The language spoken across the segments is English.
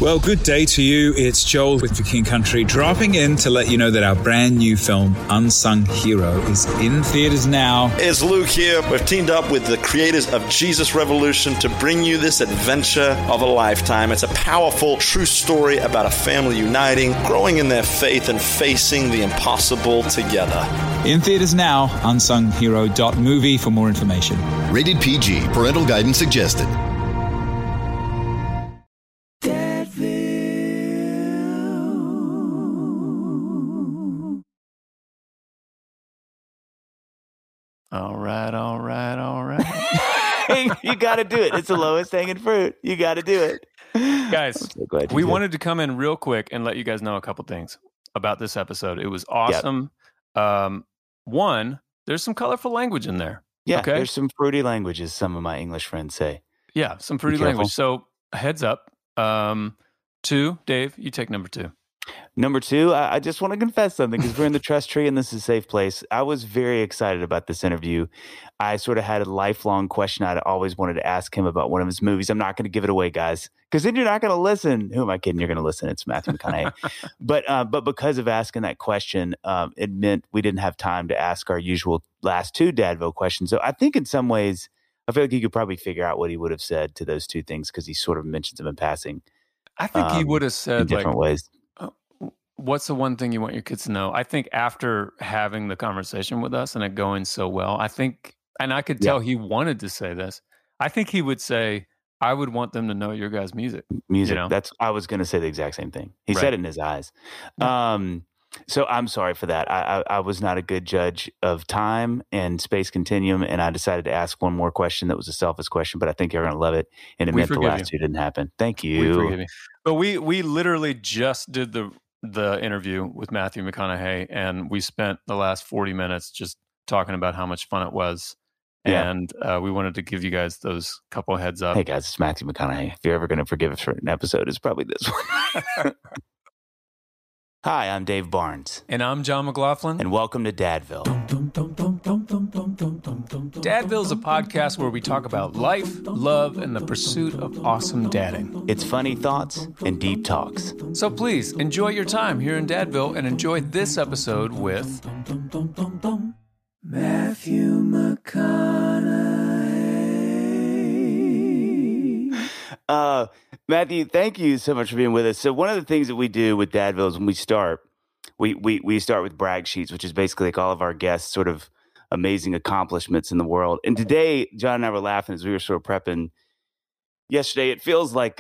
Well, good day to you. It's Joel with The King Country dropping in to let you know that our brand new film, Unsung Hero, is in theaters now. It's Luke here. We've teamed up with the creators of Jesus Revolution to bring you this adventure of a lifetime. It's a powerful, true story about a family uniting, growing in their faith, and facing the impossible together. In theaters now, unsunghero.movie for more information. Rated PG. Parental guidance suggested. All right. You got to do it. It's the lowest hanging fruit. You got to do it. Guys, So glad you we did. wanted to come in real quick and let you guys know a couple things about this episode. It was awesome. One, there's some colorful language in there. Yeah, okay? there's some fruity language, as some of my English friends say. Yeah, some fruity careful. language. So, heads up. Two, Dave, you take number two. Number two, I just want to confess something because we're in the trust tree and this is a safe place. I was very excited about this interview. I sort of had a lifelong question I'd always wanted to ask him about one of his movies. I'm not going to give it away, guys, because then you're not going to listen. Who am I kidding? You're going to listen. It's Matthew McConaughey. But because of asking that question, it meant we didn't have time to ask our usual last two Dadville questions. So I think in some ways, I feel like you could probably figure out what he would have said to those two things because he sort of mentions them in passing. I think he would have in said, different ways. what's the one thing you want your kids to know? I think after having the conversation with us and it going so well, I think, and I could tell he wanted to say this, I think he would say, I would want them to know your guys' music. Music. You know? That's. I was going to say the exact same thing. He Right. said it in his eyes. So I'm sorry for that. I was not a good judge of time and space continuum, and I decided to ask one more question that was a selfish question, but I think you're going to love it. And it We meant the forgive last you. two didn't happen. Thank We you. forgive you. But we literally just did the interview with Matthew McConaughey, and we spent the last 40 minutes just talking about how much fun it was. Yeah. And we wanted to give you guys those couple heads up. Hey guys, it's Matthew McConaughey. If you're ever going to forgive us for an episode, it's probably this one. Hi, I'm Dave Barnes, And I'm John McLaughlin. and welcome to Dadville. Dadville's a podcast where we talk about life, love, and the pursuit of awesome dadding. It's funny thoughts and deep talks. So please enjoy your time here in Dadville and enjoy this episode with Matthew McConaughey. Matthew, thank you so much for being with us. So one of the things that we do with Dadville is when we start, we start with brag sheets, which is basically like all of our guests' sort of amazing accomplishments in the world. And today, John and I were laughing as we were sort of prepping yesterday. It feels like,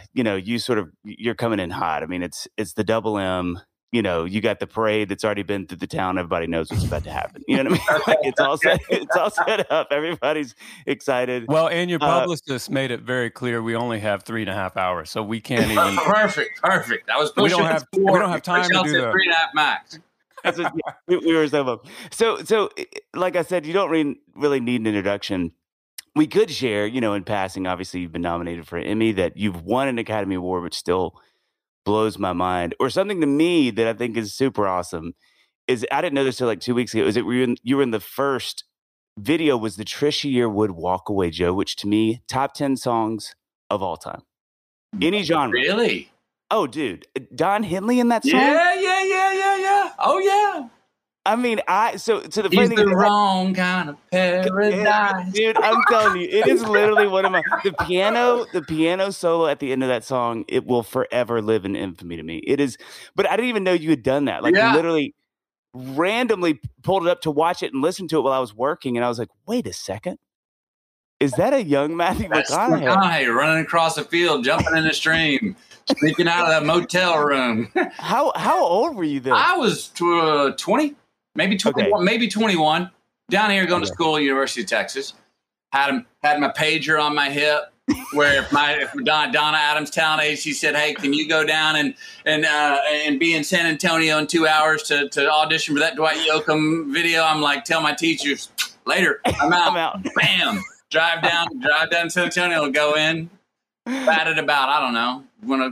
you're coming in hot. I mean, it's the double M. You know, you got the parade that's already been through the town. Everybody knows what's about to happen. You know what I mean? Like, it's all set up. Everybody's excited. Well, and your publicist made it very clear we only have 3.5 hours, so we can't even. Perfect. I was We pushing don't have- we don't have time to Michelle do said that. 3.5 max. That's what, we were so like I said, you don't really need an introduction. We could share, in passing, obviously you've been nominated for an Emmy, that you've won an Academy Award, which still blows my mind. Or something to me that I think is super awesome is, I didn't know this till like 2 weeks ago, is that you were in the first video was the Trisha Yearwood Walk Away Joe, which to me, top 10 songs of all time. Any genre. Really? Oh, dude. Don Henley in that song? Yeah. Oh, yeah. I mean, so the funny He's thing the is, wrong kind of paradise. dude, I'm telling you, it is literally one of my the piano solo at the end of that song. It will forever live in infamy to me. It is, but I didn't even know you had done that. Like, Yeah. literally, randomly pulled it up to watch it and listen to it while I was working, and I was like, wait a second, is that a young Matthew That's McConaughey? McConaughey running across the field, jumping in the stream, sneaking out of the motel room. How old were you then? I was 20, maybe 21, Okay. maybe 21. Down here going to school at University of Texas. Had my pager on my hip. Where if Donna Adams' talent agency said, "Hey, can you go down and be in San Antonio in 2 hours to audition for that Dwight Yoakam video?" I'm like, tell my teachers later. I'm out. I'm out. Bam. Drive down to San Antonio, go in. Batted about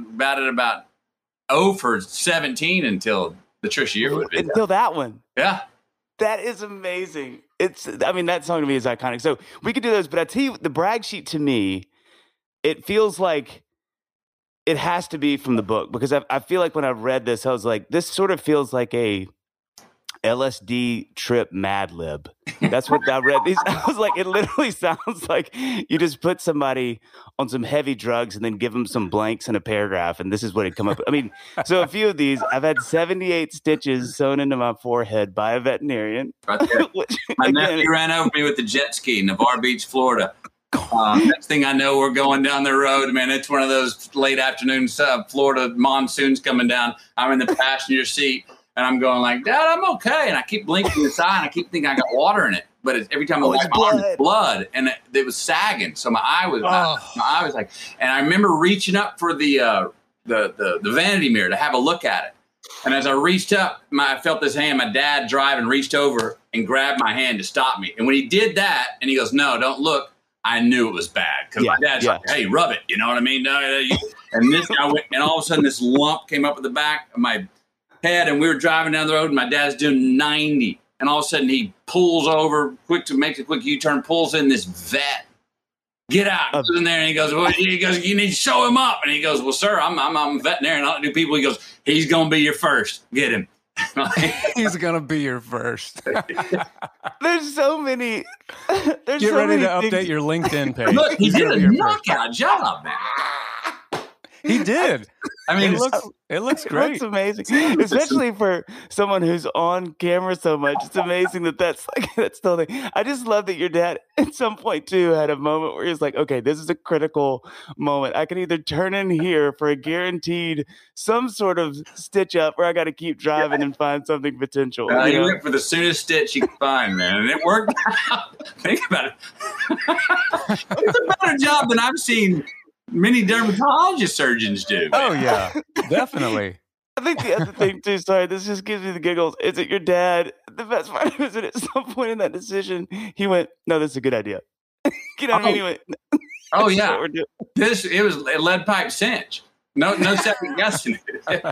0 for 17 until the Trisha Yearwood video. Until that one. Yeah. That is amazing. That song to me is iconic. So we could do those, but I tell you, the brag sheet to me, it feels like it has to be from the book, because I feel like when I read this, I was like, this sort of feels like a LSD trip Mad Lib. That's what I read. I was like, it literally sounds like you just put somebody on some heavy drugs and then give them some blanks in a paragraph, and this is what it come up with. I mean, so a few of these, I've had 78 stitches sewn into my forehead by a veterinarian. Right there. My nephew ran over me with the jet ski in Navarre Beach, Florida. Next thing I know, we're going down the road, man. It's one of those late afternoon Florida monsoons coming down. I'm in the passenger seat. And I'm going like, Dad, I'm okay. And I keep blinking this eye, and I keep thinking I got water in it. But every time I wipe my arm, it's blood, and it was sagging. So my eye was like, and I remember reaching up for the vanity mirror to have a look at it. And as I reached up, I felt this hand. My dad driving reached over and grabbed my hand to stop me. And when he did that, and he goes, "No, don't look," I knew it was bad, because my dad's like, "Hey, rub it." You know what I mean? And this, I went, and all of a sudden, this lump came up at the back of my head, and we were driving down the road, and my dad's doing 90, and all of a sudden he pulls over makes a quick U-turn, pulls in this vet. Get out! Goes in there, and he goes, "Well," he goes, "You need to show him up." And he goes, "Well, sir, I'm a veterinarian. I don't do people." He goes, "He's gonna be your first. Get him." He's gonna be your first. There's so many. Get ready to update your LinkedIn page. Look, he did a knockout job, man. He did. I mean, it looks great. It looks amazing, especially for someone who's on camera so much. It's amazing that's still the thing. I just love that your dad at some point too had a moment where he's like, "Okay, this is a critical moment. I can either turn in here for a guaranteed some sort of stitch up, or I got to keep driving and find something potential." He went for the soonest stitch you could find, man, and it worked out. Think about it. It's a better job than I've seen many dermatologist surgeons do. Oh, yeah, definitely. I think the other thing, too, sorry, this just gives me the giggles, is that your dad, the best part is that at some point in that decision, he went, "No, this is a good idea." You know what I mean? He went, "Oh, yeah. It was a lead pipe cinch. No second guessing it."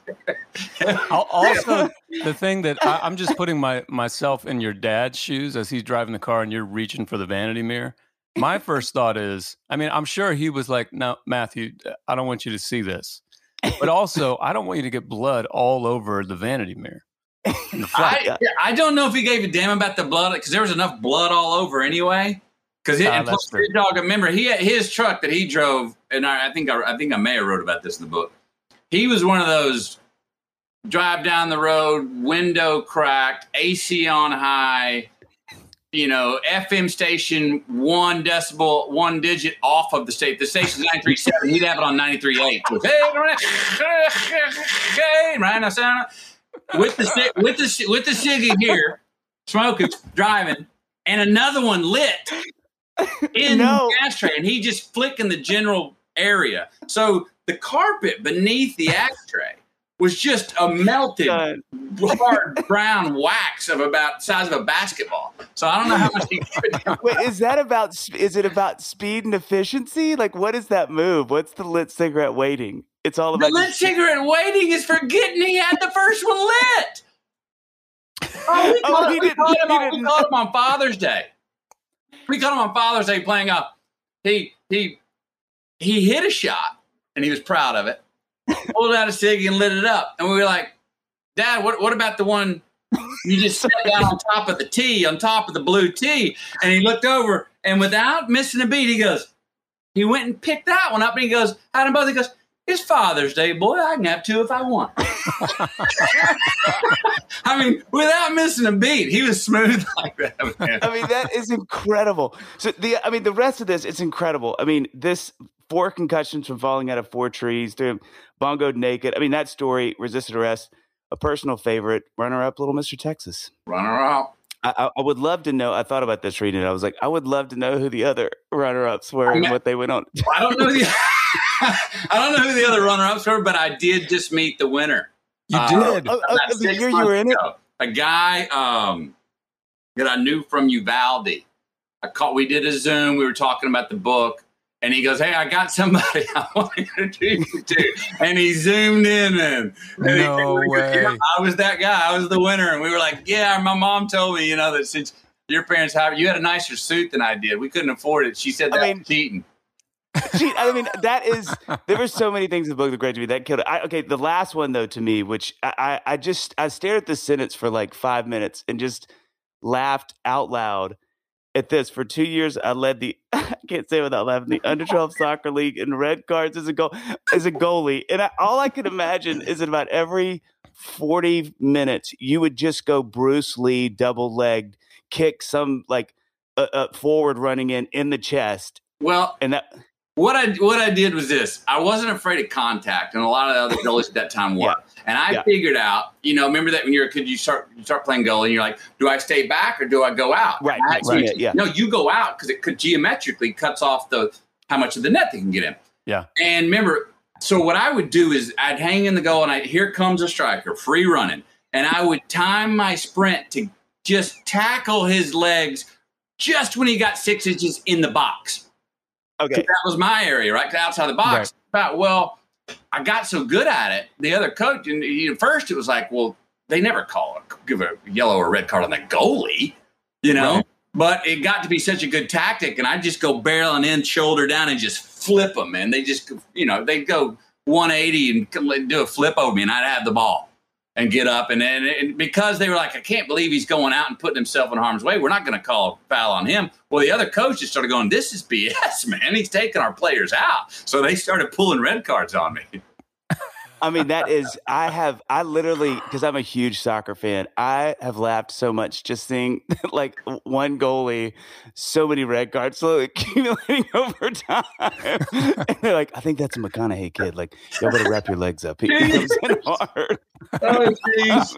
Also, the thing that I'm just putting myself in your dad's shoes as he's driving the car and you're reaching for the vanity mirror. My first thought is, I mean, I'm sure he was like, "No, Matthew, I don't want you to see this. But also, I don't want you to get blood all over the vanity mirror." I don't know if he gave a damn about the blood, because there was enough blood all over anyway. Because dog, remember, he had his truck that he drove, and I think I may have wrote about this in the book. He was one of those drive down the road, window cracked, AC on high, FM station 1 decibel, 1 digit off of the state. The station's 93.7. He'd have it on 93.8. Hey, right now, sound with the ciggy here, smoking, driving, and another one lit in the ashtray, and he just flicking the general area. So the carpet beneath the ashtray was just a melted, hard brown wax of about the size of a basketball. So I don't know how much he could. Wait, is it about speed and efficiency? Like, what is that move? What's the lit cigarette waiting? It's all about the lit cigarette waiting is forgetting he had the first one lit. We caught him on Father's Day. We caught him on Father's Day playing up. He hit a shot, and he was proud of it. Pulled out a cig and lit it up. And we were like, "Dad, what about the one you just set down on top of the tee, on top of the blue tee?" And he looked over, and without missing a beat, he went and picked that one up, and he goes, had them both. He goes, "It's Father's Day, boy. I can have 2 if I want." I mean, without missing a beat, he was smooth like that, man. I mean, that is incredible. So the rest of this, it's incredible. I mean, this 4 concussions from falling out of 4 trees, through bongoed naked. I mean, that story, resisted arrest, a personal favorite, runner-up, Little Mr. Texas. Runner-up. I would love to know. I thought about this reading it. I was like, I would love to know who the other runner-ups were and what they went on. I don't know who the other runner-ups were, but I did just meet the winner. You did? The year you were in it? A guy that I knew from Uvalde. We did a Zoom. We were talking about the book. And he goes, "Hey, I got somebody I want to introduce you to." And he zoomed in, and no way. I was that guy. I was the winner. And we were like, "Yeah, my mom told me, that since your parents you had a nicer suit than I did. We couldn't afford it." She said that was cheating. I mean, there were so many things in the book that great to me that killed it. Okay, the last one though, to me, which I stared at this sentence for like 5 minutes and just laughed out loud at this. For 2 years, I led the I can't say it without laughing, the under 12 soccer league in red cards as a goalie, and all I could imagine is that about every 40 minutes, you would just go Bruce Lee double legged, kick some like forward running in the chest. Well, and that. What I did was this. I wasn't afraid of contact, and a lot of the other goalies at that time were. Yeah. And I figured out, remember that when you're a kid, you start playing goalie, and you're like, do I stay back or do I go out? Right. No, you go out because it could geometrically cuts off how much of the net they can get in. Yeah. And remember, so what I would do is I'd hang in the goal, and here comes a striker, free running, and I would time my sprint to just tackle his legs just when he got 6 inches in the box. Okay. That was my area, right? Outside the box. Right. Well, I got so good at it. The other coach, and first it was like, well, they never give a yellow or red card on the goalie, Right. But it got to be such a good tactic, and I'd just go barreling in, shoulder down, and just flip them. And they just, they'd go 180 and do a flip over me, and I'd have the ball and get up. And because they were like, I can't believe he's going out and putting himself in harm's way, we're not going to call a foul on him. Well, the other coaches started going, this is BS, man. He's taking our players out. So they started pulling red cards on me. I mean, I literally, because I'm a huge soccer fan, I have laughed so much just seeing like one goalie, so many red cards slowly accumulating over time. And they're like, I think that's a McConaughey kid. Like, y'all better wrap your legs up. He comes in hard. Oh, jeez.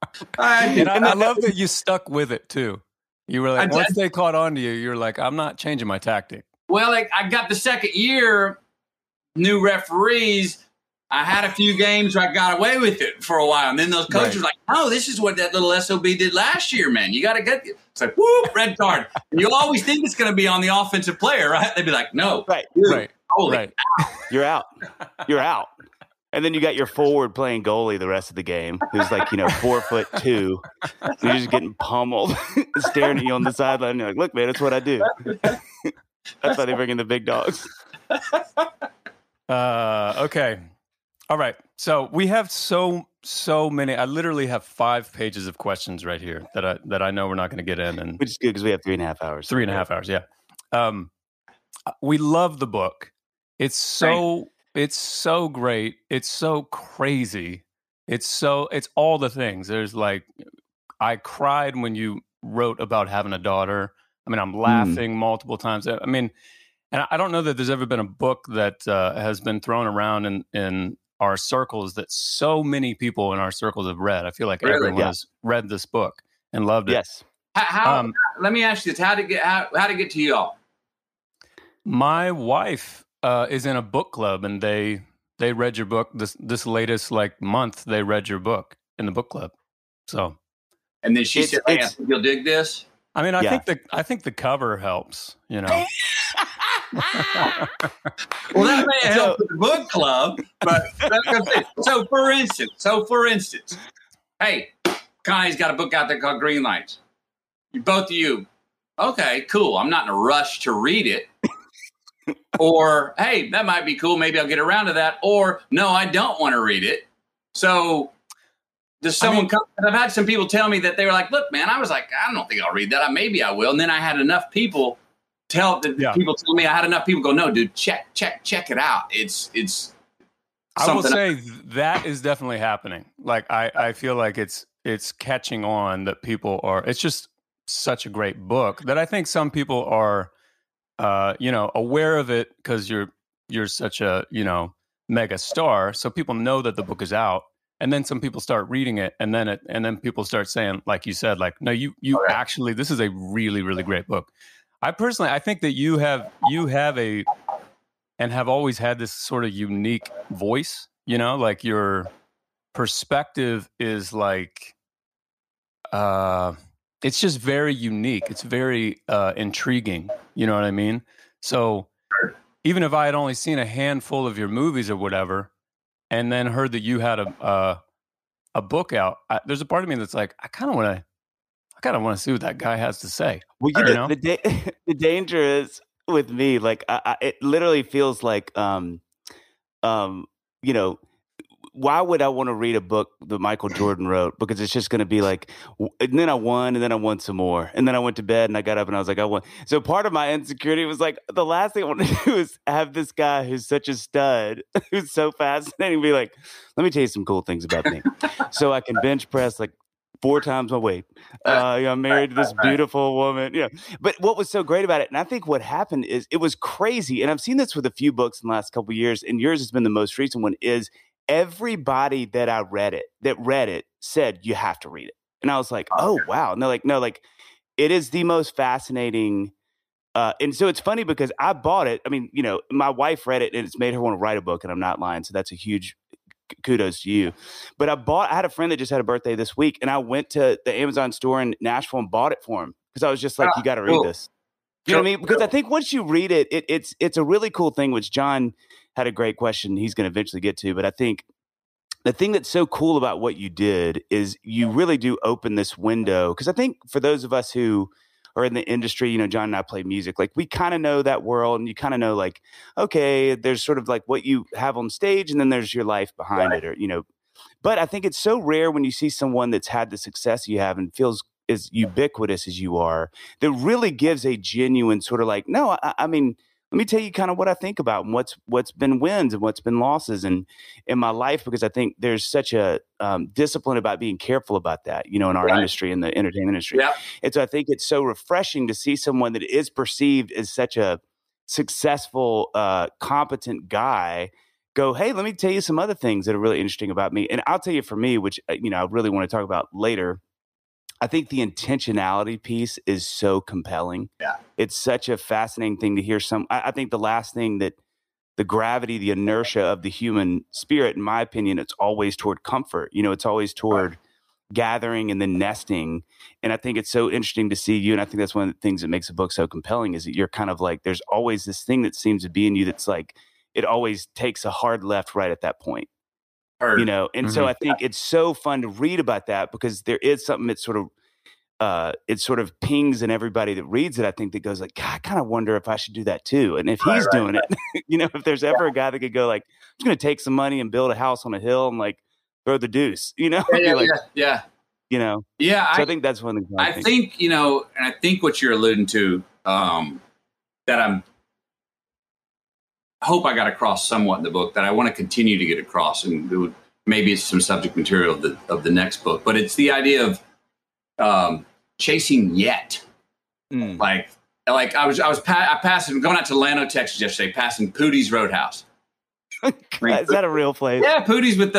And I love that you stuck with it too. You were like, once they caught on to you, you're like, I'm not changing my tactic. Well, I got the second year, new referees. I had a few games where I got away with it for a while. And then those coaches were like, oh, this is what that little SOB did last year, man. You got to get it. It's like, whoop, red card. And you always think it's going to be on the offensive player, right? They'd be like, no. Right. You're out. You're out. And then you got your forward playing goalie the rest of the game, who's like, 4'2". You're just getting pummeled, staring at you on the sideline. You're like, look, man, that's what I do. That's why they bring in the big dogs. Okay. All right. So we have so many. I literally have 5 pages of questions right here that I know we're not going to get in. And which is good because we have 3.5 hours. 3.5 hours. Yeah. We love the book. It's so great. It's so crazy. It's all the things. There's like, I cried when you wrote about having a daughter. I mean, I'm laughing multiple times. I mean, and I don't know that there's ever been a book that has been thrown around in our circles that so many people in our circles have read. I feel like everyone has read this book and loved it. Yes. How let me ask you this: how to get to y'all? My wife is in a book club, and they read your book this latest month. They read your book in the book club. So, and then she said, "Hey, I think you'll dig this." I mean, I think the cover helps. Well, that may help with the book club, but so for instance, hey, Connie's got a book out there called Green Lights. Both of you, okay, cool. I'm not in a rush to read it. Or, hey, that might be cool. Maybe I'll get around to that. Or, no, I don't want to read it. So does someone come? I've had some people tell me that they were like, look, man, I was like, I don't think I'll read that. Maybe I will. And then I had enough people people tell me, I had enough people go, no, dude, check it out. It's I will say that is definitely happening. Like, I feel like it's catching on that people are, it's just such a great book that I think some people are, aware of it because you're such a, mega star. So people know that the book is out. And then some people start reading it, and then people start saying, like you said, like, no, you actually, this is a really, really great book. I think that you have and have always had this sort of unique voice, like your perspective is like, it's just very unique. It's very intriguing. You know what I mean? So even if I had only seen a handful of your movies or whatever, and then heard that you had a book out, there's a part of me that's like, I kind of want to see what that guy has to say. Well, the danger is with me. Like it literally feels like, you know, why would I want to read a book that Michael Jordan wrote? Because it's just going to be like, and then I won, and then I won some more. And then I went to bed and I got up and I was like, I won. So part of my insecurity was like, the last thing I want to do is have this guy who's such a stud, who's so fascinating, be like, let me tell you some cool things about me. So I can bench press like 4 times my weight. I'm married to this beautiful woman. Yeah. But what was so great about it, and I think what happened is it was crazy. And I've seen this with a few books in the last couple of years, and yours has been the most recent one, is everybody that read it said, you have to read it. And I was like, oh, wow. And they're like, no, like it is the most fascinating. And so it's funny because I bought it. I mean, you know, my wife read it and it's made her want to write a book, and I'm not lying. So that's a huge kudos to you. But I had a friend that just had a birthday this week, and I went to the Amazon store in Nashville and bought it for him because I was just like, you got to read this. You know what I mean? Because I think once you read it, it's a really cool thing, which John had a great question he's going to eventually get to. But I think the thing that's so cool about what you did is you really do open this window. Because I think for those of us who are in the industry, you know, John and I play music, like we kind of know that world, and you kind of know like, okay, there's sort of like what you have on stage and then there's your life behind it, or, you know, but I think it's so rare when you see someone that's had the success you have and feels as ubiquitous as you are, that really gives a genuine sort of like, no, I mean, let me tell you kind of what I think about and what's been wins and what's been losses in my life, because I think there's such a discipline about being careful about that, you know, in our industry, in the entertainment industry. Yeah. And so I think it's so refreshing to see someone that is perceived as such a successful, competent guy go, hey, let me tell you some other things that are really interesting about me. And I'll tell you for me, which, you know, I really want to talk about later, I think the intentionality piece is so compelling. Yeah. It's such a fascinating thing to hear I think the last thing that the gravity, the inertia of the human spirit, in my opinion, it's always toward comfort. You know, it's always toward gathering and then nesting. And I think it's so interesting to see you. And I think that's one of the things that makes a book so compelling is that you're kind of like, there's always this thing that seems to be in you that's like, it always takes a hard left right at that point. You know, and so I think it's so fun to read about that because there is something that sort of pings in everybody that reads it. I think that goes like, God, I kind of wonder if I should do that too. And if he's doing it, you know, if there's ever a guy that could go like, I'm just going to take some money and build a house on a hill and like throw the deuce, you know? Yeah. You know? Yeah. So I think that's one of the things. I think, you know, and I think what you're alluding to, that hope I got across somewhat in the book that I want to continue to get across, and maybe it's some subject material of the next book, but it's the idea of chasing yet. Like I passed going out to Lano, Texas yesterday, passing Pootie's Roadhouse. Is that a real place? Yeah, Pootie's with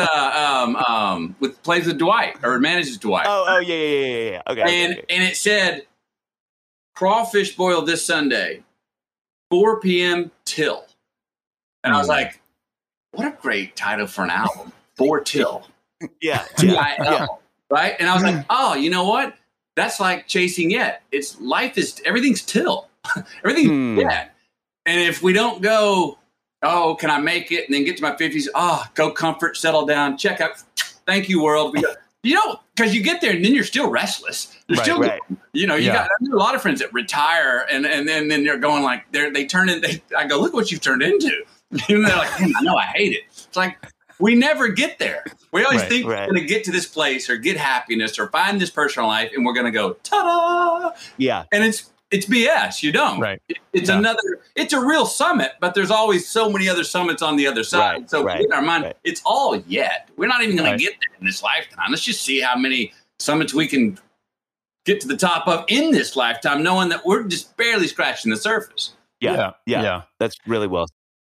plays with Dwight or manages Dwight. Oh yeah. Okay. And it said crawfish boiled this Sunday, 4 p.m. till. And I was like, what a great title for an album. 4 till. Yeah. T-I-L, right? And I was like, oh, you know what? That's like chasing yet. Everything's till. Everything's yet. And if we don't go, oh, can I make it? And then get to my 50s, go comfort, settle down, check out. Thank you, world. You know, because you get there and then you're still restless. You're still, you know, I know a lot of friends that retire and then they're going like, they turn in, I go, look what you've turned into. And they're like, I know, I hate it. It's like, we never get there. We always think we're going to get to this place or get happiness or find this personal life and we're going to go, ta-da. Yeah. And it's BS. You don't. Right. It's a real summit, but there's always so many other summits on the other side. Right. So in our mind, it's all yet. We're not even going to get there in this lifetime. Let's just see how many summits we can get to the top of in this lifetime, knowing that we're just barely scratching the surface. Yeah. That's really well.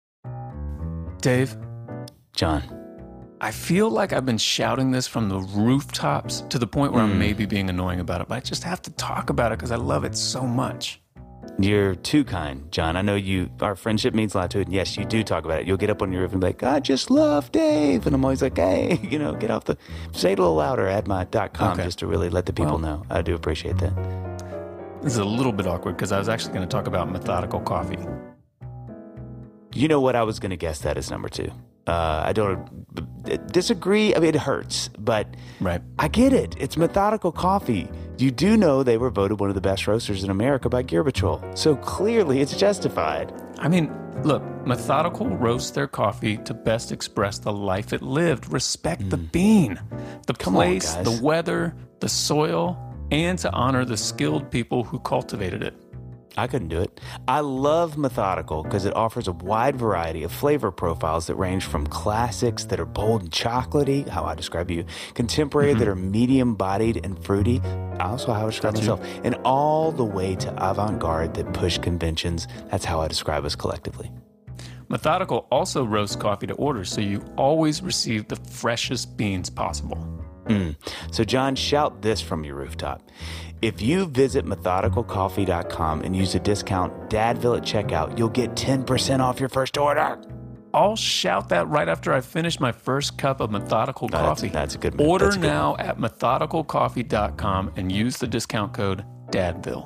Dave. John. I feel like I've been shouting this from the rooftops to the point where I may be being annoying about it, but I just have to talk about it because I love it so much. You're too kind, John. I know our friendship means a lot to it. And yes, you do talk about it. You'll get up on your roof and be like, I just love Dave. And I'm always like, hey, you know, say it a little louder at my.com just to really let the people know. I do appreciate that. This is a little bit awkward because I was actually going to talk about methodical coffee. You know what? I was going to guess that as number 2. I don't disagree. I mean, it hurts, but Right. I get it. It's Methodical Coffee. You do know they were voted one of the best roasters in America by Gear Patrol, so clearly it's justified. I mean, look, Methodical roasts their coffee to best express the life it lived. Respect the bean, the Come on, place, guys. the weather, the soil, and to honor the skilled people who cultivated it. I couldn't do it. I love Methodical because it offers a wide variety of flavor profiles that range from classics that are bold and chocolatey, how I describe you, contemporary that are medium-bodied and fruity, also how I describe myself, and all the way to avant-garde that push conventions. That's how I describe us collectively. Methodical also roasts coffee to order, so you always receive the freshest beans possible. So, John, shout this from your rooftop. If you visit methodicalcoffee.com and use the discount DADVILLE at checkout, you'll get 10% off your first order. I'll shout that right after I finish my first cup of Methodical coffee. That's a good move. Order That's a good now at methodicalcoffee.com and use the discount code DADVILLE.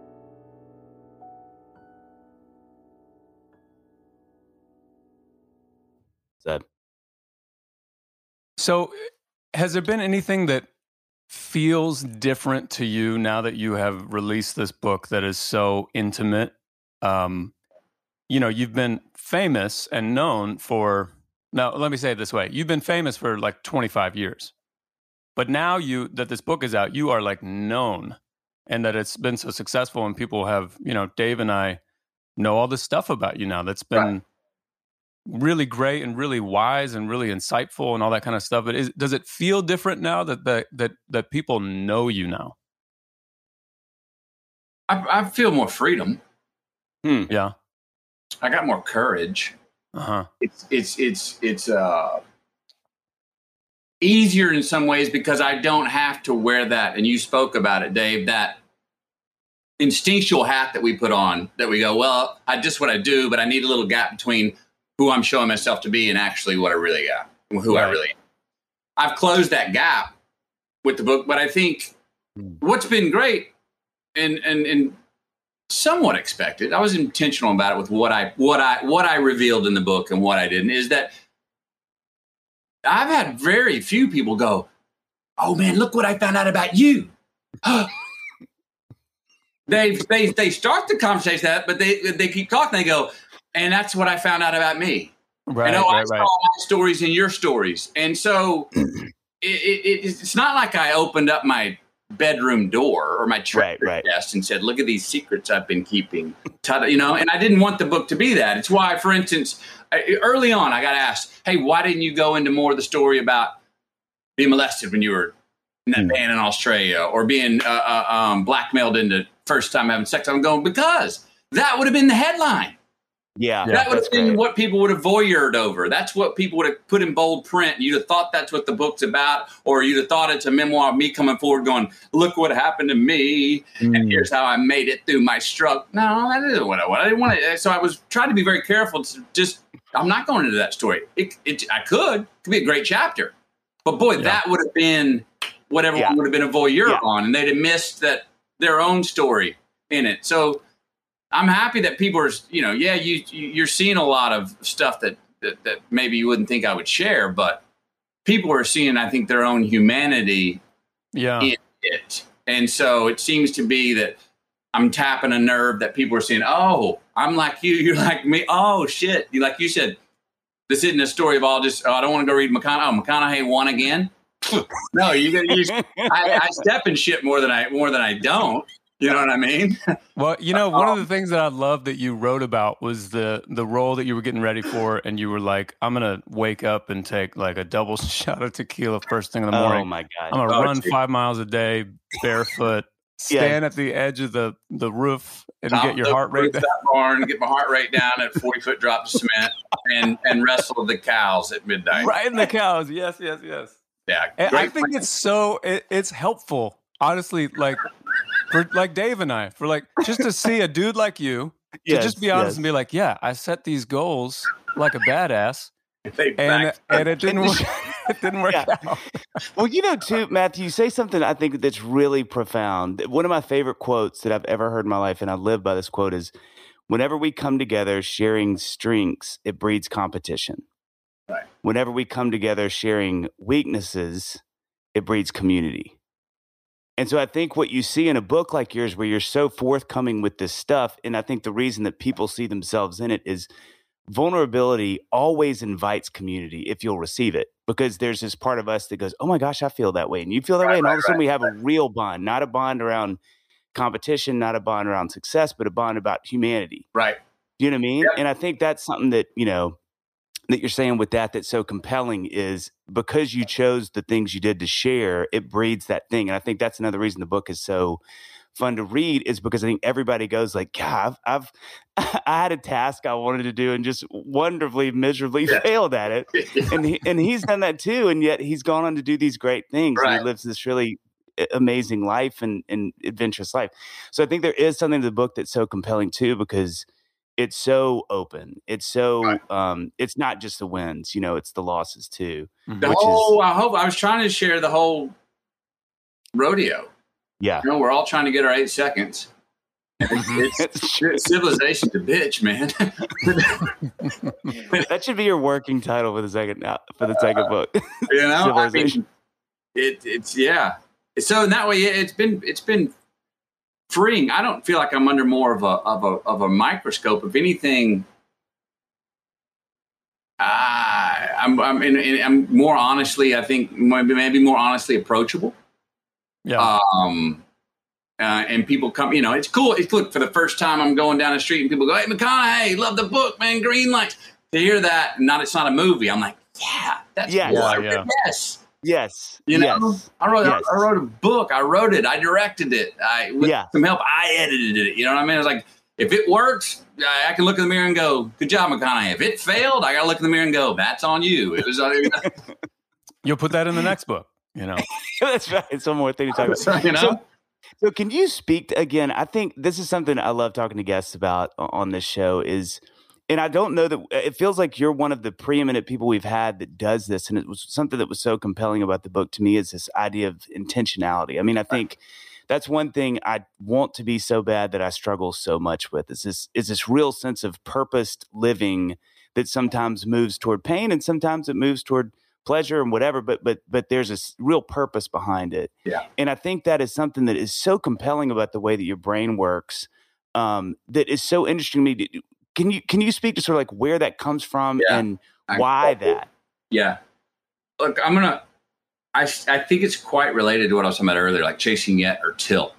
So, has there been anything that feels different to you now that you have released this book that is so intimate? You've been famous and known for, now let me say it this way. You've been famous for like 25 years, but now that this book is out, you are like known, and that it's been so successful, and people have, Dave and I know all this stuff about you now that's been really great and really wise and really insightful and all that kind of stuff. But does it feel different now that people know you now? I feel more freedom. Yeah. I got more courage. Uh-huh. It's easier in some ways because I don't have to wear that. And you spoke about it, Dave, that instinctual hat that we put on, that we go, well, I just what I do, but I need a little gap between who I'm showing myself to be and actually what I really got, who I really am. I've closed that gap with the book, but I think what's been great and somewhat expected, I was intentional about it with what I revealed in the book and what I didn't, is that I've had very few people go, oh man, look what I found out about you. They start the conversation but they keep talking. They go, and that's what I found out about me. Right, I saw my stories in your stories. And so it's not like I opened up my bedroom door or my treasure chest and said, look at these secrets I've been keeping. And I didn't want the book to be that. It's why, for instance, early on, I got asked, hey, why didn't you go into more of the story about being molested when you were in that band in Australia, or being blackmailed into first time having sex? I'm going, because that would have been the headline. Yeah, that would have been what people would have voyeured over. That's what people would have put in bold print. You'd have thought that's what the book's about, or you'd have thought it's a memoir of me coming forward going, look what happened to me, and here's how I made it through my struggle. No, that isn't what I want. I didn't want to. So I was trying to be very careful to just, I'm not going into that story. It could be a great chapter. But boy, that would have been what everyone would have been a voyeur on, and they'd have missed their own story in it. So I'm happy that people are, you're seeing a lot of stuff that maybe you wouldn't think I would share, but people are seeing, I think, their own humanity in it. And so it seems to be that I'm tapping a nerve that people are saying, oh, I'm like you, you're like me. Oh, shit. Like you said, this isn't a story of all just, I don't want to go read McConaughey. Oh, McConaughey won again. No, I step in shit more than I don't. You know what I mean? Well, one of the things that I love that you wrote about was the role that you were getting ready for, and you were like, I'm going to wake up and take like a double shot of tequila first thing in the morning. Oh, my God. I'm going to run 5 miles a day barefoot, stand at the edge of the roof and get your heart rate down. Barn, get my heart rate down at 40-foot drop of cement and wrestle the cows at midnight. Right in the cows. Yes. Yeah. I think it's helpful, honestly, like for like Dave and I, for like just to see a dude like you, to just be honest and be like, yeah, I set these goals like a badass, and it didn't work. It didn't work out. Well, too, Matthew, you say something I think that's really profound. One of my favorite quotes that I've ever heard in my life, and I live by this quote, is, whenever we come together sharing strengths, it breeds competition. Right. Whenever we come together sharing weaknesses, it breeds community. And so I think what you see in a book like yours, where you're so forthcoming with this stuff, and I think the reason that people see themselves in it is vulnerability always invites community if you'll receive it, because there's this part of us that goes, oh my gosh, I feel that way. And you feel that way. And all of a sudden we have a real bond, not a bond around competition, not a bond around success, but a bond about humanity. Right. You know what I mean? Yep. And I think that's something that, that you're saying with that's so compelling, is because you chose the things you did to share, it breeds that thing. And I think that's another reason the book is so fun to read, is because I think everybody goes like, God, I had a task I wanted to do and just wonderfully, miserably failed at it. And he's done that too. And yet he's gone on to do these great things. Right. And he lives this really amazing life and adventurous life. So I think there is something to the book that's so compelling too, because it's so open. It's so, it's not just the wins, it's the losses too. I was trying to share the whole rodeo. Yeah. We're all trying to get our 8 seconds. It's civilization's a bitch, man. That should be your working title for the second book. Civilization. It's So in that way, it's been freeing. I don't feel like I'm under more of a microscope. If anything, I'm more honestly, I think maybe more honestly approachable. Yeah. And people come, it's cool. It's cool. For the first time, I'm going down the street and people go, "Hey, McConaughey, love the book, man. Green lights." To hear that, it's not a movie. I'm like, yeah, that's yes. Yes. I wrote a book. I wrote it. I directed it. With some help, I edited it. You know what I mean? It's like, if it works, I can look in the mirror and go, "Good job, McConaughey." If it failed, I got to look in the mirror and go, "That's on you." It was. You'll put that in the next book. That's right. It's one more thing to talk about. So can you speak to, again, I think this is something I love talking to guests about on this show is, and I don't know that it feels like you're one of the preeminent people we've had that does this. And it was something that was so compelling about the book to me, is this idea of intentionality. I mean, I think that's one thing I want to be so bad that I struggle so much with, is this real sense of purposed living that sometimes moves toward pain and sometimes it moves toward pleasure and whatever, but there's a real purpose behind it. Yeah. And I think that is something that is so compelling about the way that your brain works, that is so interesting to me. Can you speak to sort of like where that comes from and why that? Yeah. Look, I think it's quite related to what I was talking about earlier, like chasing yet or till.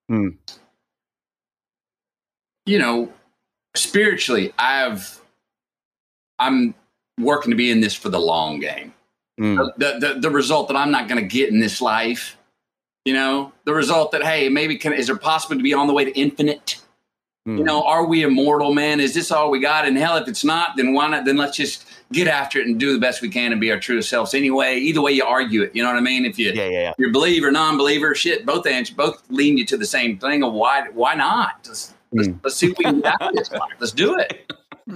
Spiritually, I'm working to be in this for the long game. The result that I'm not going to get in this life, the result that, hey, maybe is there possible to be on the way to infinite? Are we immortal, man? Is this all we got? And hell, if it's not, then why not? Then let's just get after it and do the best we can and be our truest selves anyway. Either way you argue it, you know what I mean? If you're believer, non-believer, both lean you to the same thing. Of why not? Let's see if we can get out of this life. Let's do it.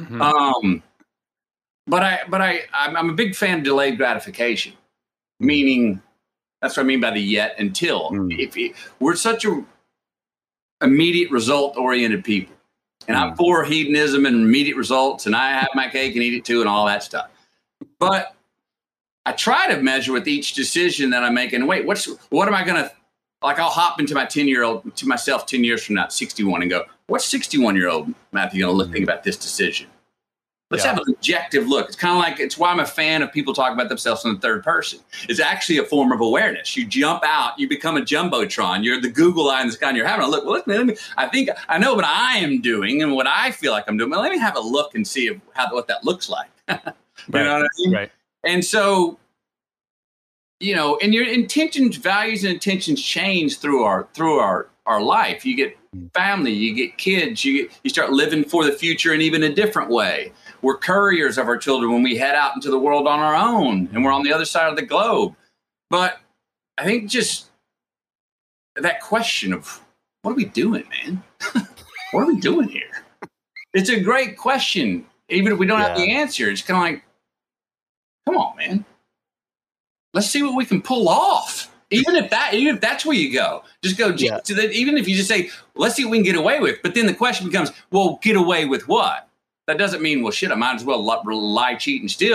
But I'm a big fan of delayed gratification, meaning that's what I mean by the yet until. We're such a immediate result oriented people, and I'm for hedonism and immediate results, and I have my cake and eat it too, and all that stuff. But I try to measure with each decision that I make, and wait, what am I going to like? I'll hop into my 10-year-old to myself 10 years from now, 61, and go, what's 61-year-old Matthew going to think about this decision? Let's have an objective look. It's kind of like, it's why I'm a fan of people talking about themselves in the third person. It's actually a form of awareness. You jump out, you become a jumbotron. You're the Google eye in the sky, and you're having a look. Well, let me, I think I know what I am doing and what I feel like I'm doing. But let me have a look and see what that looks like. You know what I mean? Right. And so, and your intentions, values, and intentions change through our life. You get family, you get kids, you start living for the future in even a different way. We're couriers of our children when we head out into the world on our own, and we're on the other side of the globe. But I think just that question of, what are we doing, man? What are we doing here? It's a great question. Even if we don't have the answer, it's kind of like, come on, man. Let's see what we can pull off. Even if that's where you go, just go. Yeah. So that even if you just say, let's see what we can get away with. But then the question becomes, well, get away with what? That doesn't mean, well, shit, I might as well lie, cheat, and steal.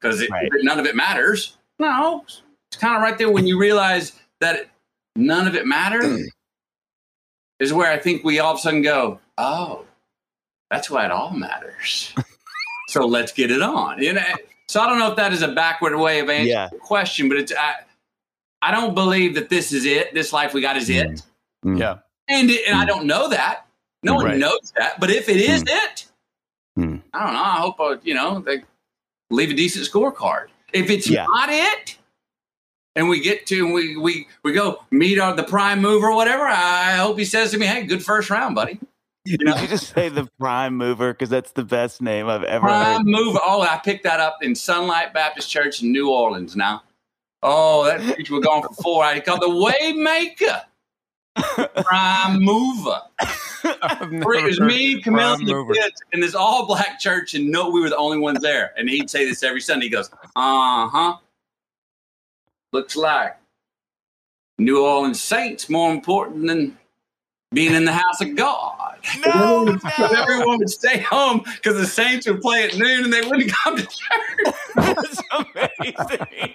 because none of it matters. No, it's kind of right there when you realize that none of it matters is where I think we all of a sudden go, oh, that's why it all matters. So let's get it on. You know? So I don't know if that is a backward way of answering the question, but it's I don't believe that this is it. This life we got is it. Yeah. And I don't know that. No one knows that. But if it is it, I don't know. I hope, they leave a decent scorecard. If it's not it, and we get to, we go meet the prime mover or whatever, I hope he says to me, hey, good first round, buddy. Did you just say the prime mover? Because that's the best name I've ever heard. Prime mover. Oh, I picked that up in Sunlight Baptist Church in New Orleans now. Oh, that preacher was gone for 4 hours. He called the Waymaker. Prime mover. It was me, Camille, and the kids in this all black church, and we were the only ones there. And he'd say this every Sunday. He goes, looks like New Orleans Saints more important than being in the house of God. No. Everyone would stay home because the Saints would play at noon and they wouldn't come to church. That's amazing.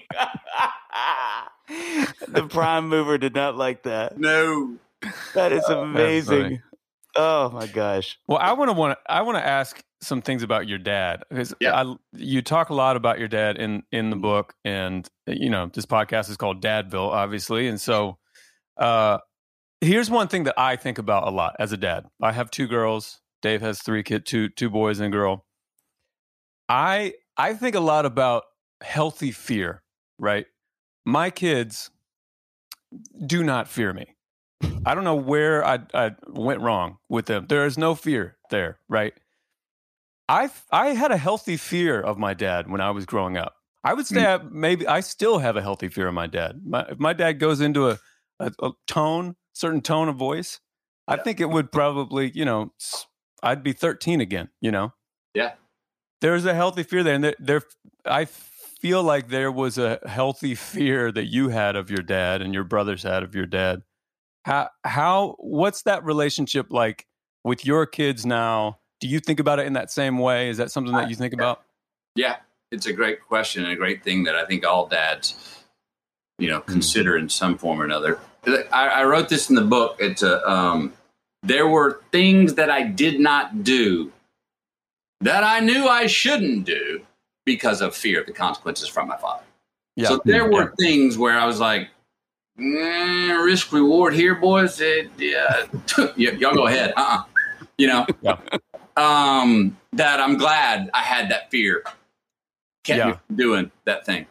The prime mover did not like that. No. That is amazing. Oh my gosh. Well, I want to ask some things about your dad, because you talk a lot about your dad in the book, and this podcast is called Dadville, obviously, and so here's one thing that I think about a lot as a dad. I have 2 girls. Dave has 3 kids, two boys and a girl. I think a lot about healthy fear, right? My kids do not fear me. I don't know where I went wrong with them. There is no fear there, right? I had a healthy fear of my dad when I was growing up. I would say maybe I still have a healthy fear of my dad. If my dad goes into a certain tone of voice, I think it would probably, I'd be 13 again, Yeah. There's a healthy fear there. And I feel like there was a healthy fear that you had of your dad and your brothers had of your dad. What's that relationship like with your kids now? Do you think about it in that same way? Is that something that you think about? Yeah, it's a great question and a great thing that I think all dads, consider in some form or another. I wrote this in the book. It's there were things that I did not do that I knew I shouldn't do because of fear of the consequences from my father. Yeah. So there were things where I was like, risk reward here, boys. Y'all go ahead. That I'm glad I had that fear. Kept me from doing that thing.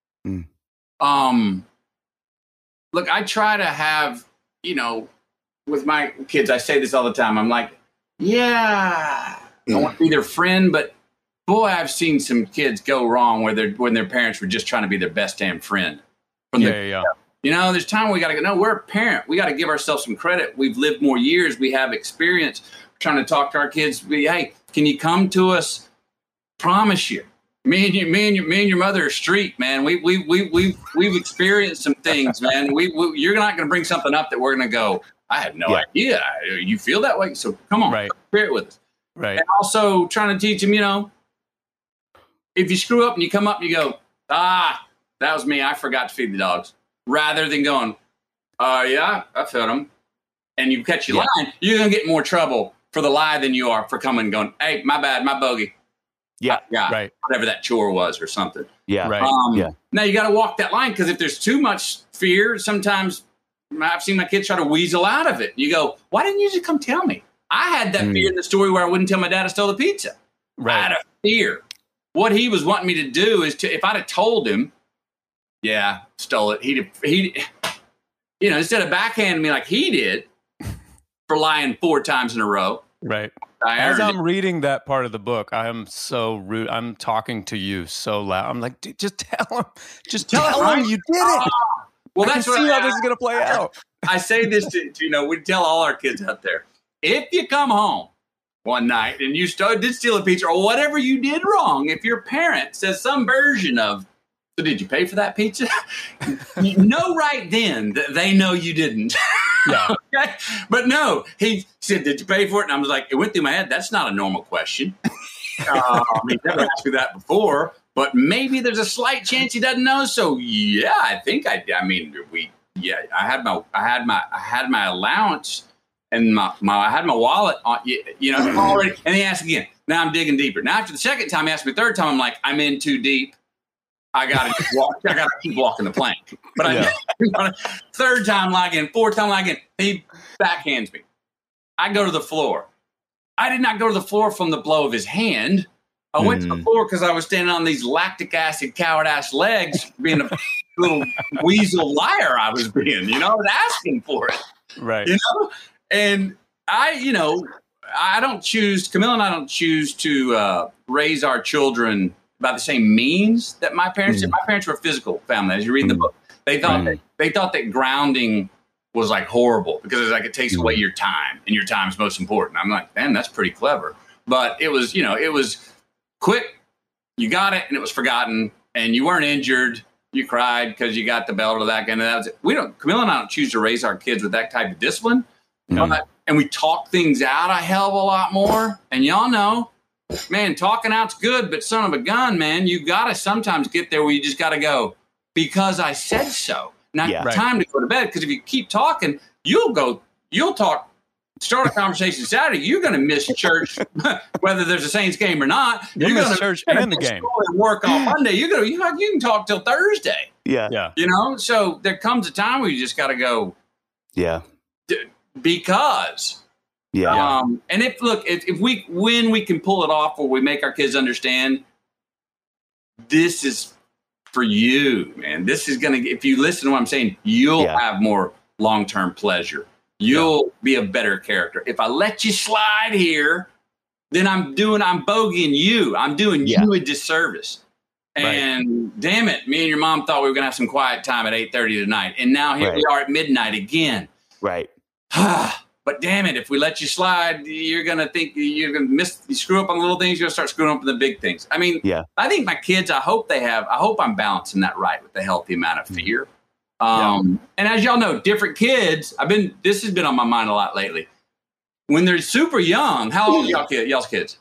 Look, I try to have, with my kids, I say this all the time. I'm like, I want to be their friend, but boy, I've seen some kids go wrong when their parents were just trying to be their best damn friend. There's time we got to go, no, we're a parent. We got to give ourselves some credit. We've lived more years. We have experience. We're trying to talk to our kids. Hey, can you come to us? Promise you. Me and your mother are street, man. We've experienced some things, man. You're not going to bring something up that we're going to go, I had no idea. You feel that way? So come on, share it with us. Right. And also trying to teach them, if you screw up and you come up and you go, that was me. I forgot to feed the dogs. Rather than going, I fed them. And you catch your line, you're going to get more trouble for the lie than you are for coming and going, hey, my bad, my bogey. Yeah. Right. Whatever that chore was or something. Yeah. Right. Now you got to walk that line, because if there's too much fear, sometimes I've seen my kids try to weasel out of it. You go, why didn't you just come tell me? I had that fear in the story where I wouldn't tell my dad I stole the pizza. Right. I had a fear. What he was wanting me to do is if I'd have told him, stole it. He instead of backhanding me like he did for lying 4 times in a row. Right. As I'm reading that part of the book, I am so rude. I'm talking to you so loud. I'm like, dude, just tell him. Just tell him you did it. Well, that's how this is going to play out. I say this to we tell all our kids out there. If you come home one night and you did steal a pizza or whatever you did wrong, if your parent says some version of, so did you pay for that pizza? You know right then that they know you didn't. Yeah. Okay? But no, he said, did you pay for it? And I was like, it went through my head. That's not a normal question. Never asked me that before. but maybe there's a slight chance he doesn't know. So yeah, I had my allowance and I had my wallet on, already. And he asked again. Now I'm digging deeper. Now after the second time, he asked me the third time, I'm like, I'm in too deep. I gotta keep walking the plank. But third time lagging, fourth time lagging, he backhands me. I go to the floor. I did not go to the floor from the blow of his hand. I went to the floor because I was standing on these lactic acid coward ass legs, being a little weasel liar I was being, I was asking for it. Right. And I don't choose, Camilla and I don't choose to raise our children by the same means that my parents did. My parents were a physical family, as you read in the book. They thought that grounding was like horrible because it's like it takes away your time, and your time's most important. I'm like, man, that's pretty clever. But it was, it was quick, you got it, and it was forgotten, and you weren't injured. You cried because you got the belt or that, and that was it. Camilla and I don't choose to raise our kids with that type of discipline. And we talk things out a hell of a lot more. And y'all know, man, talking out's good, but son of a gun, man, you got to sometimes get there where you just got to go, because I said so. Now, time to go to bed, because if you keep talking, you'll talk, start a conversation Saturday, you're going to miss church, whether there's a Saints game or not. You're going to church and the game. And work on Monday. You can talk till Thursday. Yeah. So there comes a time where you just got to go. Yeah. Because. Yeah. And when we can pull it off where we make our kids understand, this is for you, man. This is going to, if you listen to what I'm saying, you'll have more long-term pleasure. You'll be a better character. If I let you slide here, then I'm bogeying you. I'm doing you a disservice. And damn it, me and your mom thought we were going to have some quiet time at 8:30 tonight. And now here we are at midnight again. Right. But damn it, if we let you slide, you're going to think you're going to you screw up on the little things, you're going to start screwing up on the big things. I mean, I think my kids, I hope I'm balancing that right with a healthy amount of fear. And as y'all know, different kids, this has been on my mind a lot lately. When they're super young, how old are y'all's kids?